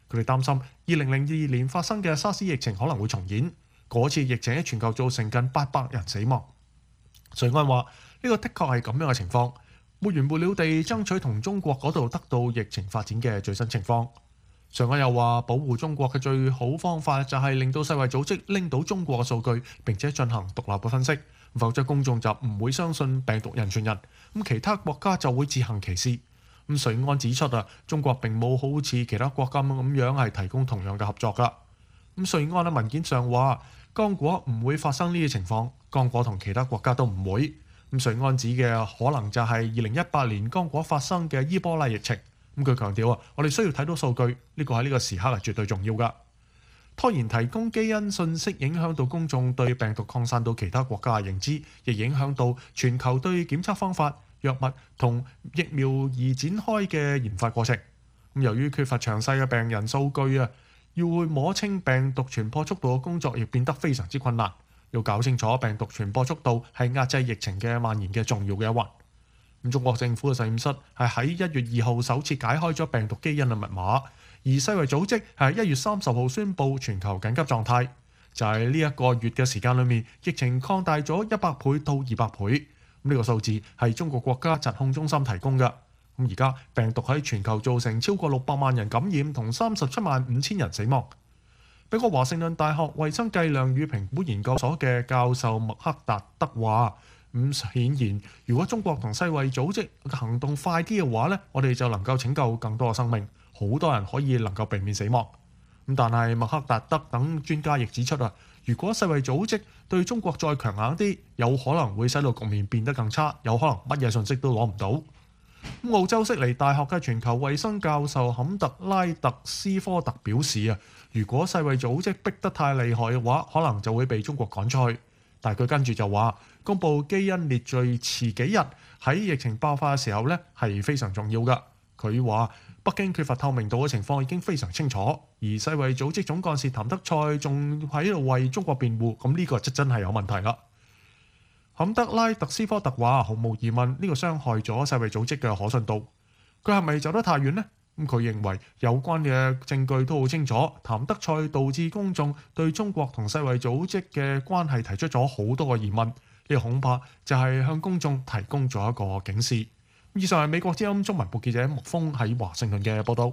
佢哋擔心二零零二年發生嘅沙士疫情可能會重演，嗰次疫情喺全球造成近八百人死亡。瑞安話：呢個的確係咁樣嘅情況，沒完沒了地爭取同中國嗰度得到疫情發展嘅最新情況。瑞安又話：保護中國嘅最好方法就係令到世衛組織拎到中國嘅數據，並且進行獨立嘅分析，否則公眾就唔會相信病毒人傳人，咁其他國家就會自行其是。咁瑞安指出啊，中國並冇好似其他國家咁樣係提供同樣嘅合作㗎。咁瑞安喺文件上話，剛果唔會發生呢啲情況，剛果同其他國家都唔會。咁瑞安指嘅可能就係二零一八年剛果發生嘅伊波拉疫情。咁佢強調啊，我哋需要睇到數據，呢個喺呢個時刻係絕對重要㗎。拖延提供基因信息影響到公眾對病毒擴散到其他國家嘅認知，亦影響到全球對檢測方法、藥物同疫苗而展開嘅研發過程。咁由於缺乏詳細嘅病人數據啊，要摸清病毒傳播速度嘅工作亦變得非常之困難。要搞清楚病毒傳播速度係壓制疫情嘅蔓延嘅重要嘅一環。咁中國政府嘅實驗室係喺一月二號首次解開咗病毒基因嘅密碼，而世衛組織係喺一月三十號宣布全球緊急狀態。就係呢一個月嘅時間裏面，疫情擴大咗一百倍到二百倍。呢個數字係中國國家疾控中心提供嘅。咁而家病毒喺全球造成超過六百萬人感染同三十七萬五千人死亡。美國華盛頓大學衛生計量與評估研究所嘅教授麥克達德話：咁顯然，如果中國同世衛組織嘅行動快啲嘅話呢，我哋就能夠拯救更多嘅生命，好多人可以能夠避免死亡。咁但係麥克達德等專家亦指出啊，如果世衛組織對中國再強硬啲，有可能會使到局面變得更差，有可能乜嘢信息都攞唔到。澳洲悉尼大學嘅全球衛生教授坎特拉特斯科特表示啊，如果世衛組織逼得太厲害嘅話，可能就會被中國趕出去。但係佢跟住就話，公佈基因列序遲幾日喺疫情爆發嘅時候呢係非常重要㗎。佢話北京缺乏透明度嘅情況已經非常清楚，而世衛組織總幹事譚德塞仲喺度為中國辯護，咁呢個就真係有問題啦。坎德拉特斯科特話：毫無疑問，呢、這個傷害咗世衛組織嘅可信度。佢係咪走得太遠呢？咁佢認為有關嘅證據都好清楚，譚德塞導致公眾對中國同世衛組織嘅關係提出咗好多個疑問。呢、這個恐怕就係向公眾提供咗一個警示。以上係美國之音中文部記者穆峰喺華盛頓嘅報道。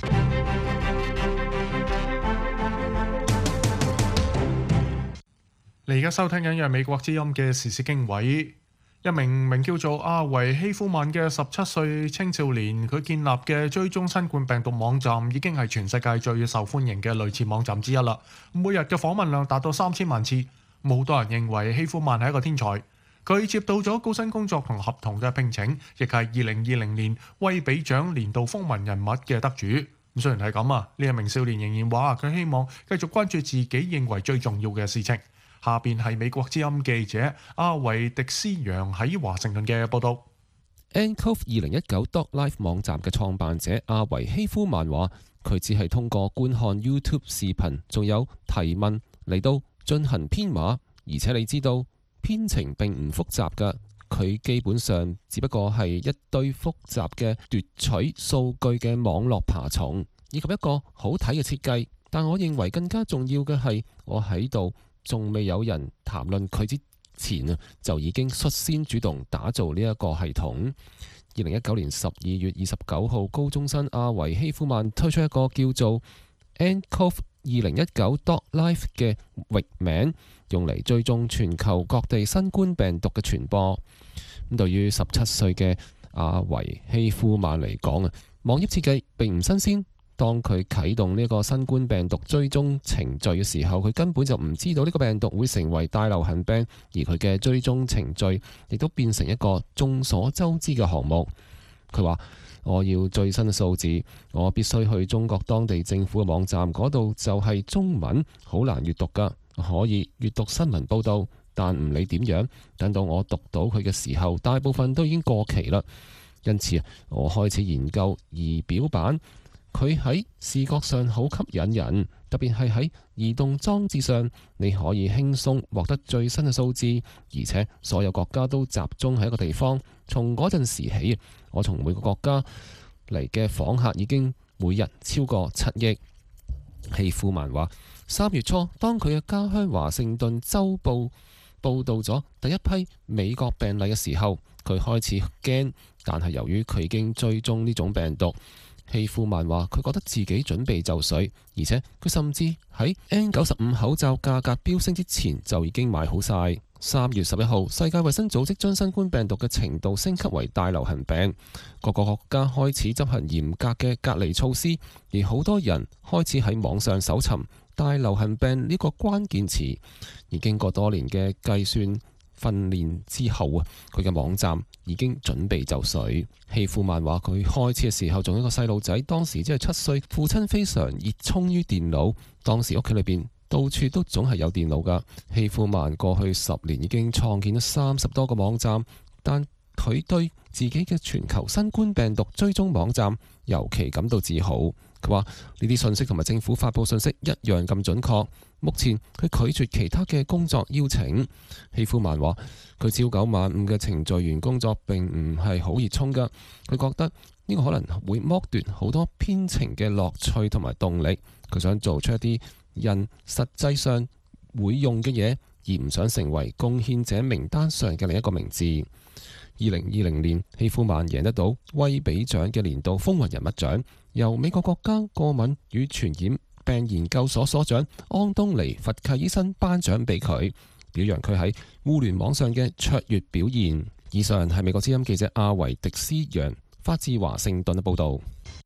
你而家收聽緊嘅係美國之音嘅時事經緯。一名名叫做阿維希夫曼嘅十七歲青少年，佢建立嘅追蹤新冠病毒網站已經係全世界最受歡迎嘅類似網站之一啦。每日嘅訪問量達到三千萬次。好多人認為希夫曼係一個天才。佢接到咗高薪工作同合同嘅聘請，亦係二零二零年威比獎年度風雲人物嘅得主。咁雖然係咁啊，呢一名少年仍然話佢希望繼續關注自己認為最重要嘅事情。下邊係美國之音記者阿維迪斯揚喺華盛頓嘅報道。 N C O V 二零一九 dot life 網站嘅創辦者阿維希夫曼話：佢只係通過觀看 YouTube 視頻，仲有提問嚟到進行編碼，而且你知道編程並唔複雜㗎，佢基本上只不過係一堆複雜嘅奪取數據嘅網絡爬蟲，以及一個好睇嘅設計。但我認為更加重要嘅係，我喺度仲未有人談論佢之前啊，就已經率先主動打造呢一個系統。二零一九年十二月二十九號，高中生阿維希夫曼推出一個叫做 N C O V 二零一九 dot life 嘅域名，用嚟追蹤全球各地新冠病毒嘅傳播。咁對於十七歲嘅阿維希夫曼嚟講啊，網頁設計並唔新鮮。當佢啟動呢個新冠病毒追蹤程序嘅時候，佢根本就唔知道呢個病毒會成為大流行病，而佢嘅追蹤程序亦都變成一個眾所周知嘅項目。佢話：我要最新嘅數字，我必須去中國當地政府嘅網站，嗰度就係中文，好難閱讀㗎，可以閱讀新聞報道，但唔理點樣，等到我讀到佢嘅時候，大部分都已經過期啦。因此我開始研究儀表板。佢喺視覺上好吸引人，特別係喺移動裝置上，你可以輕鬆獲得最新嘅數字，而且所有國家都集中喺一個地方。從嗰陣時起，我從每個國家嚟嘅訪客已經每日超過七億。 希夫曼話：三月初，當佢嘅家鄉華盛頓州報報導咗第一批美國病例嘅時候，佢開始驚，但係由於佢已經追蹤呢種病毒，希夫曼話佢覺得自己準備就緒，而且佢甚至喺 N 九十五 口罩價格飆升之前就已經買好晒。三月十一號，世界衛生組織將新冠病毒嘅程度升級為大流行病，各個國家開始執行嚴格嘅隔離措施，而好多人開始喺網上搜尋大流行病呢個關鍵詞。而經過多年嘅計算訓練之後啊，佢嘅網站已經準備就緒。希夫曼話佢開始嘅時候仲有一個細路仔，當時只係七歲，父親非常熱衷於電腦，當時屋企裏邊到處都總係有電腦㗎。希夫曼過去十年已經創建咗三十多個網站，但佢對自己嘅全球新冠病毒追蹤網站尤其感到自豪。佢話呢啲信息同埋政府發佈信息一樣咁準確。目前佢拒絕其他嘅工作邀請。希夫曼話佢朝九晚五嘅程序員工作並唔係好熱衷㗎，佢覺得呢個可能會剝奪好多編程嘅樂趣同埋動力。佢想做出一啲人實際上會用嘅嘢，而唔想成為貢獻者名單上嘅另一個名字。二零二零年，希夫曼贏得到威比獎嘅年度風雲人物獎，由美國國家過敏與傳染病研究所所長安東尼·佛契醫生頒獎俾佢，表揚佢喺互聯網上嘅卓越表現。以上係美國之音記者阿維迪斯揚發自華盛頓嘅報導。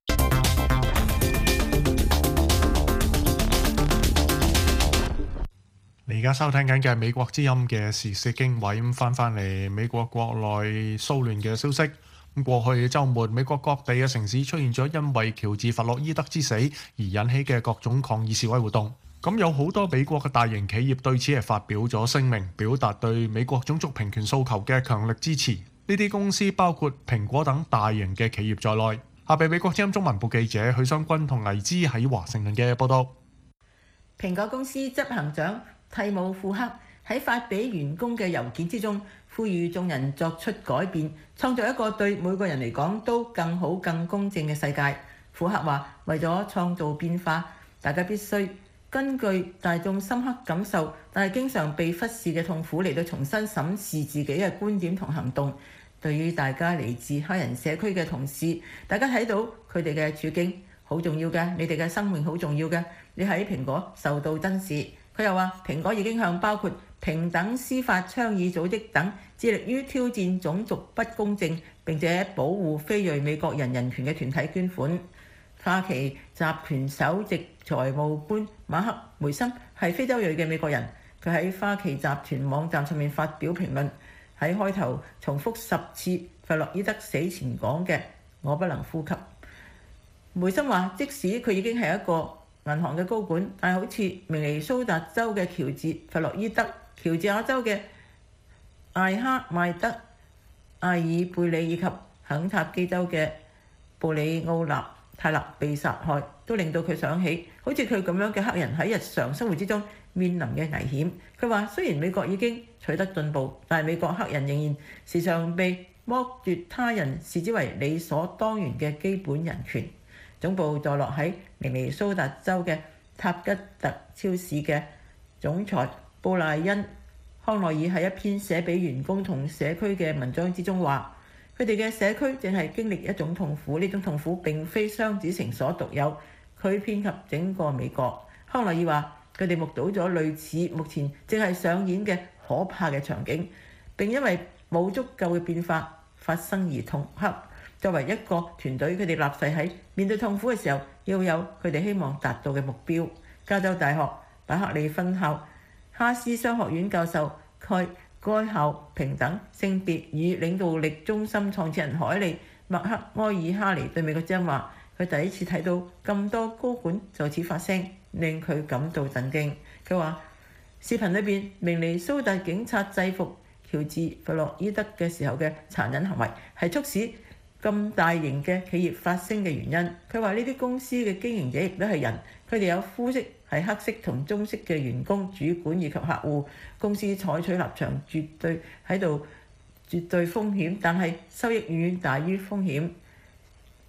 你而家收聽緊嘅係美國之音嘅時事經緯，咁翻返嚟美國國內騷亂嘅消息。咁過去週末，美國各地嘅城市出現咗因為喬治·弗洛伊德之死而引起嘅各種抗議示威活動。咁有好多美國嘅大型企業對此係發表咗聲明，表達對美國種族平權訴求嘅強力支持。呢啲公司包括蘋果等大型嘅企業在內。下俾美國之音中文部記者許湘君同黎姿喺華盛頓嘅報道。 蘋果公司執行長蒂姆·庫克喺發俾員工嘅郵件之中，呼籲眾人作出改變，創造一個對每個人嚟講都更好、更公正嘅世界。庫克話：為咗創造變化，大家必須根據大眾深刻感受，但係經常被忽視嘅痛苦嚟到重新審視自己嘅觀點同行動。對於大家嚟自黑人社區嘅同事，大家睇到佢哋嘅處境好重要嘅，你哋嘅生命好重要嘅，你喺蘋果受到珍視。佢又話：蘋果已經向包括平等司法倡議組織等致力於挑戰種族不公正並且保護非裔美國人人權嘅團體捐款。花旗集團首席財務官馬克梅森係非洲裔嘅美國人，佢喺花旗集團網站上面發表評論，喺開頭重複十次弗洛伊德死前講嘅我不能呼吸。梅森話：即使佢已經係一個銀行嘅高管，但係好似明尼蘇達州嘅喬治·弗洛伊德、喬治亞州嘅艾哈邁德·艾爾貝里以及肯塔基州嘅布里奧納泰勒被殺害，都令到佢想起好似佢咁樣嘅黑人喺日常生活之中面臨嘅危險。佢話：雖然美國已經取得進步，但係美國黑人仍然時常被剝奪他人視之為理所當然嘅基本人權。總部坐落喺明尼蘇達州嘅塔吉特超市嘅總裁布賴恩康奈爾喺一篇寫俾員工同社區嘅文章之中話：佢哋嘅社區正係經歷一種痛苦，呢種痛苦並非雙子城所獨有，佢遍及整個美國。康奈爾話：佢哋目睹咗類似目前正係上演嘅可怕嘅場景，並因為冇足夠嘅變化發生而痛哭。作為一個團隊，佢哋立誓喺面對痛苦嘅時候，要有佢哋希望達到嘅目標。加州大學伯克利分校哈斯商學院教授蓋該校平等、性別與領導力中心創始人海利麥克埃爾哈尼對美國之音話：佢第一次睇到咁多高管就此發聲，令佢感到震驚。佢話：視頻裏邊明尼蘇達警察制服喬治·弗洛伊德嘅時候嘅殘忍行為，係促使咁大型嘅企業發聲嘅原因。佢話呢啲公司嘅經營者亦都係人，佢哋有膚色係黑色同棕色嘅員工、主管以及客戶。公司採取立場絕對喺度絕對風險，但係收益遠遠大於風險。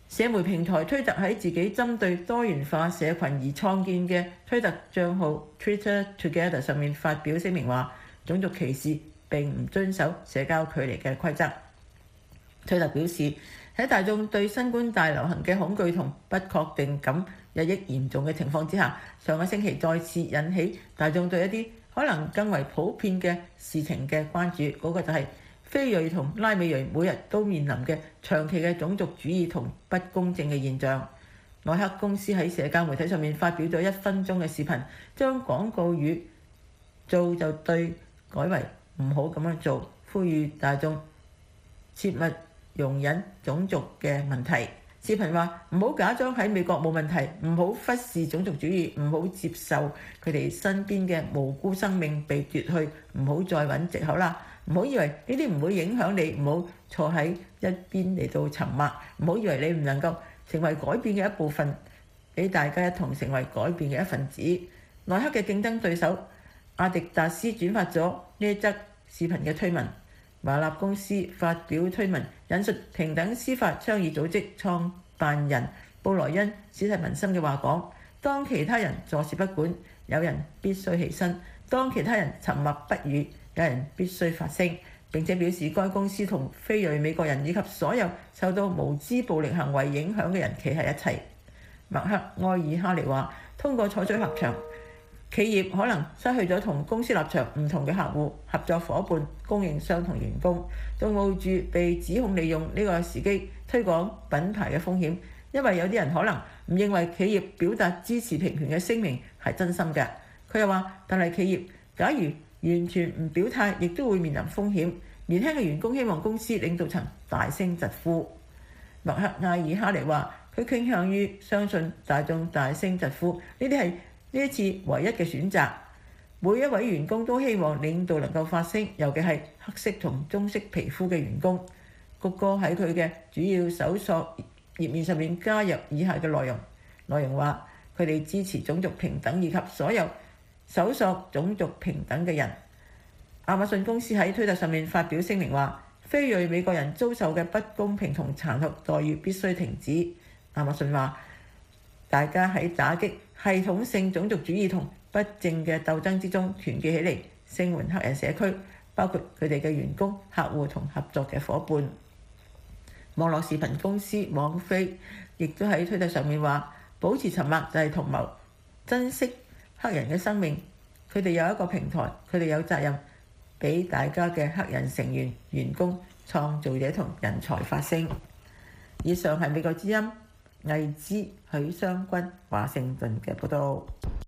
社媒平台推特喺自己針對多元化社群而創建嘅推特帳號 Twitter Together 上面發表聲明話，種族歧視並唔遵守社交距離嘅規則。推特表示，喺大眾對新冠大流行嘅恐懼同不確定感日益嚴重嘅情況之下，上個星期再次引起大眾對一啲可能更為普遍嘅事情嘅關注，嗰、那個就係非裔同拉美裔每日都面臨嘅長期嘅種族主義同不公正嘅現象。耐克公司喺社交媒體上面發表咗一分鐘嘅視頻，將廣告語做就對改為唔好咁樣做，呼籲大眾切勿容忍種族嘅問題。視頻話唔好假裝喺美國冇問題，唔好忽視種族主義，唔好接受佢哋身邊嘅無辜生命被奪去，唔好再揾藉口啦，唔好以為呢啲唔會影響你，唔好坐喺一邊嚟到沉默，唔好以為你唔能夠成為改變嘅一部分，俾大家一同成為改變嘅一份子。耐克嘅競爭對手阿迪達斯轉發咗呢一則視頻嘅推文。華納公司發表推文，引述平等司法倡議組織創辦人布萊恩史蒂文森嘅話講：當其他人坐視不管，有人必須起身；當其他人沉默不語，有人必須發聲。並且表示該公司同非裔美國人以及所有受到無知暴力行為影響嘅人企喺一齊。麥克埃爾哈尼話：通過採取立場，企業可能失去咗同公司立場唔同嘅客戶、合作伙伴、供應商同員工，仲冒住被指控利用呢個時機推廣品牌嘅風險，因為有啲人可能唔認為企業表達支持平權嘅聲明係真心嘅。佢又話，但係企業假如完全唔表態，亦都會面臨風險。年輕嘅員工希望公司領導層大聲疾呼。麥克埃爾哈尼話，佢傾向於相信大眾大聲疾呼，呢啲係呢一次唯一嘅選擇。每一位員工都希望領導能夠發聲，尤其係黑色同棕色皮膚嘅員工。谷歌喺佢嘅主要搜索頁面上面加入以下嘅內容，內容話佢哋支持種族平等以及所有搜索種族平等嘅人。亞馬遜公司喺推特上面發表聲明話，非裔美國人遭受嘅不公平同殘酷待遇必須停止。亞馬遜話，大家喺打擊系統性種族主義同不正嘅鬥爭之中團結起嚟，聲援黑人社區，包括佢哋嘅員工、客戶同合作嘅伙伴。網絡視頻公司網飛亦都喺推特上面話，保持沉默就係同謀，珍惜黑人嘅生命。佢哋有一個平台，佢哋有責任俾大家嘅黑人成員、員工、創造者同人才發聲。以上係美國之音魏之許湘君華盛頓嘅報道。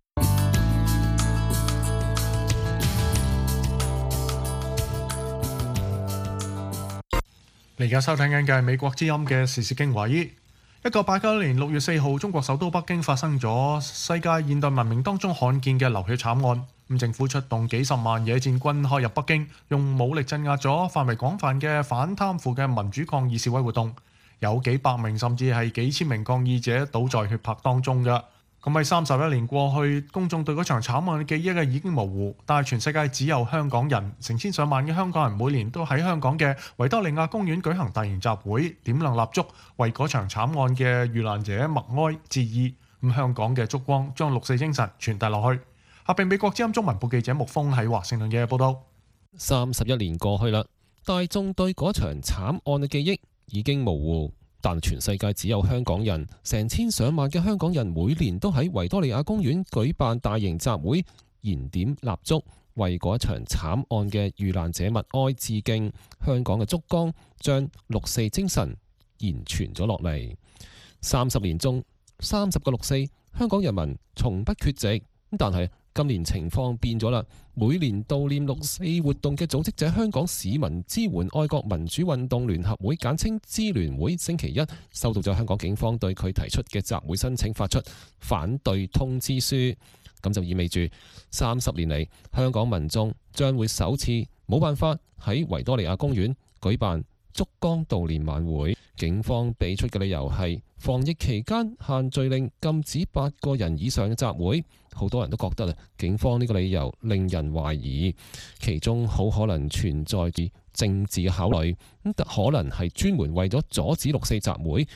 你而家收聽緊嘅係美國之音嘅時事經緯。一九八九年六月四號，中國首都北京發生咗世界現代文明當中罕見嘅流血慘案。咁政府出動幾十萬野戰軍開入北京，用武力鎮壓咗範圍廣泛嘅反貪腐嘅民主抗議示威活動，有幾百名甚至係幾千名抗議者倒在血泊當中嘅。咁喺三十一年過去，公眾對嗰場慘案嘅記憶已經模糊，但係全世界只有香港人，成千上萬嘅香港人每年都喺香港嘅維多利亞公園舉行大型集會，點亮蠟燭，為嗰場慘案嘅遇難者默哀致意。咁香港嘅燭光將六四精神傳遞落去。下邊美國之音中文部記者木峰喺華盛頓嘅報道。 三十一年過去啦，大眾對嗰場慘案嘅記憶已經模糊。但全世界只有香港人，成千上萬嘅香港人每年都喺維多利亞公園舉辦大型集會，燃點蠟燭，為嗰場慘案嘅遇難者默哀致敬。香港嘅燭光將六四精神延傳咗落嚟。三十年中，三十個六四，香港人民從不缺席。但係今年情況變咗啦，每年悼念六四活動嘅組織者香港市民支援愛國民主運動聯合會簡稱支聯會，星期一收到咗香港警方對佢提出嘅集會申請發出反對通知書，咁就意味住三十年嚟香港民眾將會首次冇辦法喺維多利亞公園舉辦燭光悼念晚會。警方俾出嘅理由係防疫期間限聚令禁止八個人以上嘅集會，好多人都覺得啊，警方呢個理由令人懷疑，其中好可能存在住政治嘅考慮，咁可能係專門為咗阻止六四集會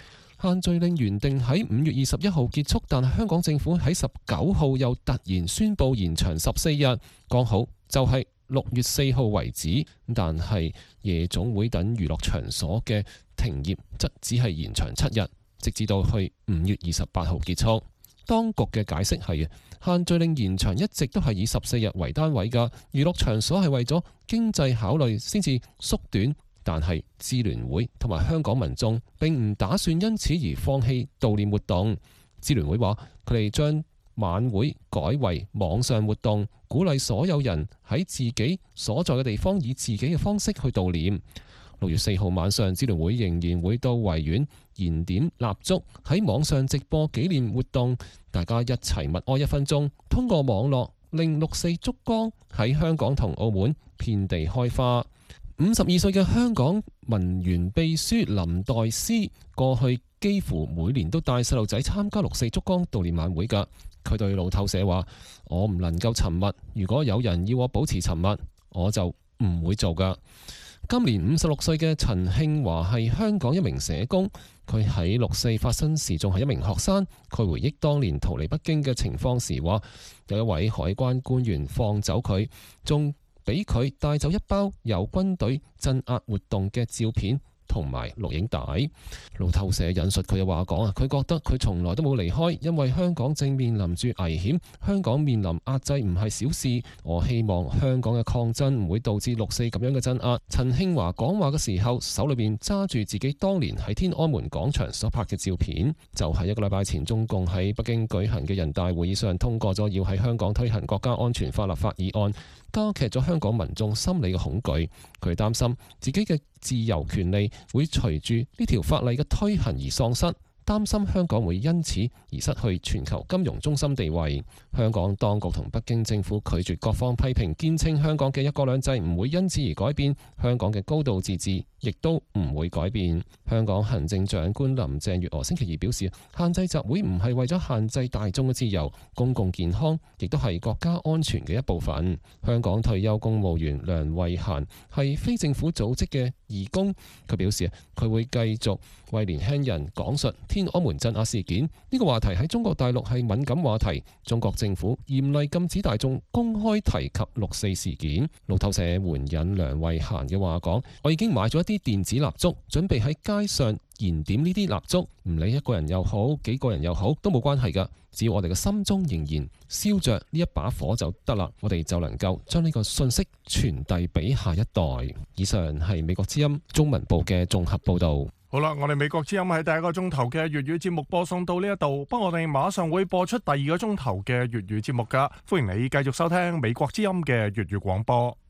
限聚令原定喺五月二十一號結束，但香港政府喺十九號又突然宣布延長十四日，剛好就係六月四號為止。但係夜總會等娛樂場所嘅停業則只係延長七日，直至到去五月二十八號結束。當局嘅解釋係限聚令延長一直都係以十四日為單位㗎，娛樂場所係為咗經濟考慮先至縮短。但係支聯會同埋香港民眾並唔打算因此而放棄悼念活動。支聯會話佢哋將晚會改為網上活動，鼓勵所有人喺自己所在嘅地方以自己嘅方式去悼念。六月四號晚上，支聯會仍然會到維園燃點蠟燭，喺網上直播紀念活動，大家一齊默哀一分鐘，通過網絡令六四燭光喺香港同澳門遍地開花。五十二歲嘅香港文員秘書林黛詩過去幾乎每年都帶細路仔參加六四燭光悼念晚會㗎。佢對路透社話：我唔能夠沉默，如果有人要我保持沉默，我就唔會做㗎。今年五十六歲嘅陳慶華係香港一名社工，佢喺六四發生時仲係一名學生。佢回憶當年逃離北京嘅情況時話：有一位海關官員放走佢，仲俾佢帶走一包有軍隊鎮壓活動嘅照片同埋錄影帶。路透社引述佢嘅話講啊，佢覺得佢從來都冇離開，因為香港正面臨住危險，香港面臨壓制唔係小事。我希望香港嘅抗爭唔會導致六四咁樣嘅鎮壓。陳慶華講話嘅時候，手裏邊揸住自己當年喺天安門廣場所拍嘅照片，就係一個禮拜前中共喺北京舉行嘅人大會議上通過咗要喺香港推行國家安全法立法議案，加劇咗香港民眾心理嘅恐懼。佢擔心自己嘅自由權利會隨住呢條法例嘅推行而喪失，擔心香港會因此而失去全球金融中心地位。香港當局同北京政府拒絕各方批評，堅稱香港嘅一國兩制唔會因此而改變，香港嘅高度自治亦都唔會改變。香港行政長官林鄭月娥星期二表示，限制集會唔係為咗限制大眾嘅自由，公共健康亦都係國家安全嘅一部分。香港退休公務員梁慧嫻係非政府組織嘅義工，佢表示佢會繼續為年輕人講述天安門鎮壓事件。呢個話題喺中國大陸係敏感話題，中國政府嚴厲禁止大眾公開提及六四事件。路透社援引梁慧嫻嘅話講：我已經買咗一啲電子蠟燭，準備喺街上燃點呢啲蠟燭，唔理一個人又好，幾個人又好，都冇關係㗎。只要我哋嘅心中仍然燒着呢一把火就得啦，我哋就能夠將呢個信息傳遞俾下一代。以上係美國之音中文部嘅綜合報導。 好啦，我哋美國之音喺第一個鐘頭嘅粵語節目播送到呢一度，不過我哋馬上會播出第二個鐘頭嘅粵語節目㗎，歡迎你繼續收聽美國之音嘅粵語廣播。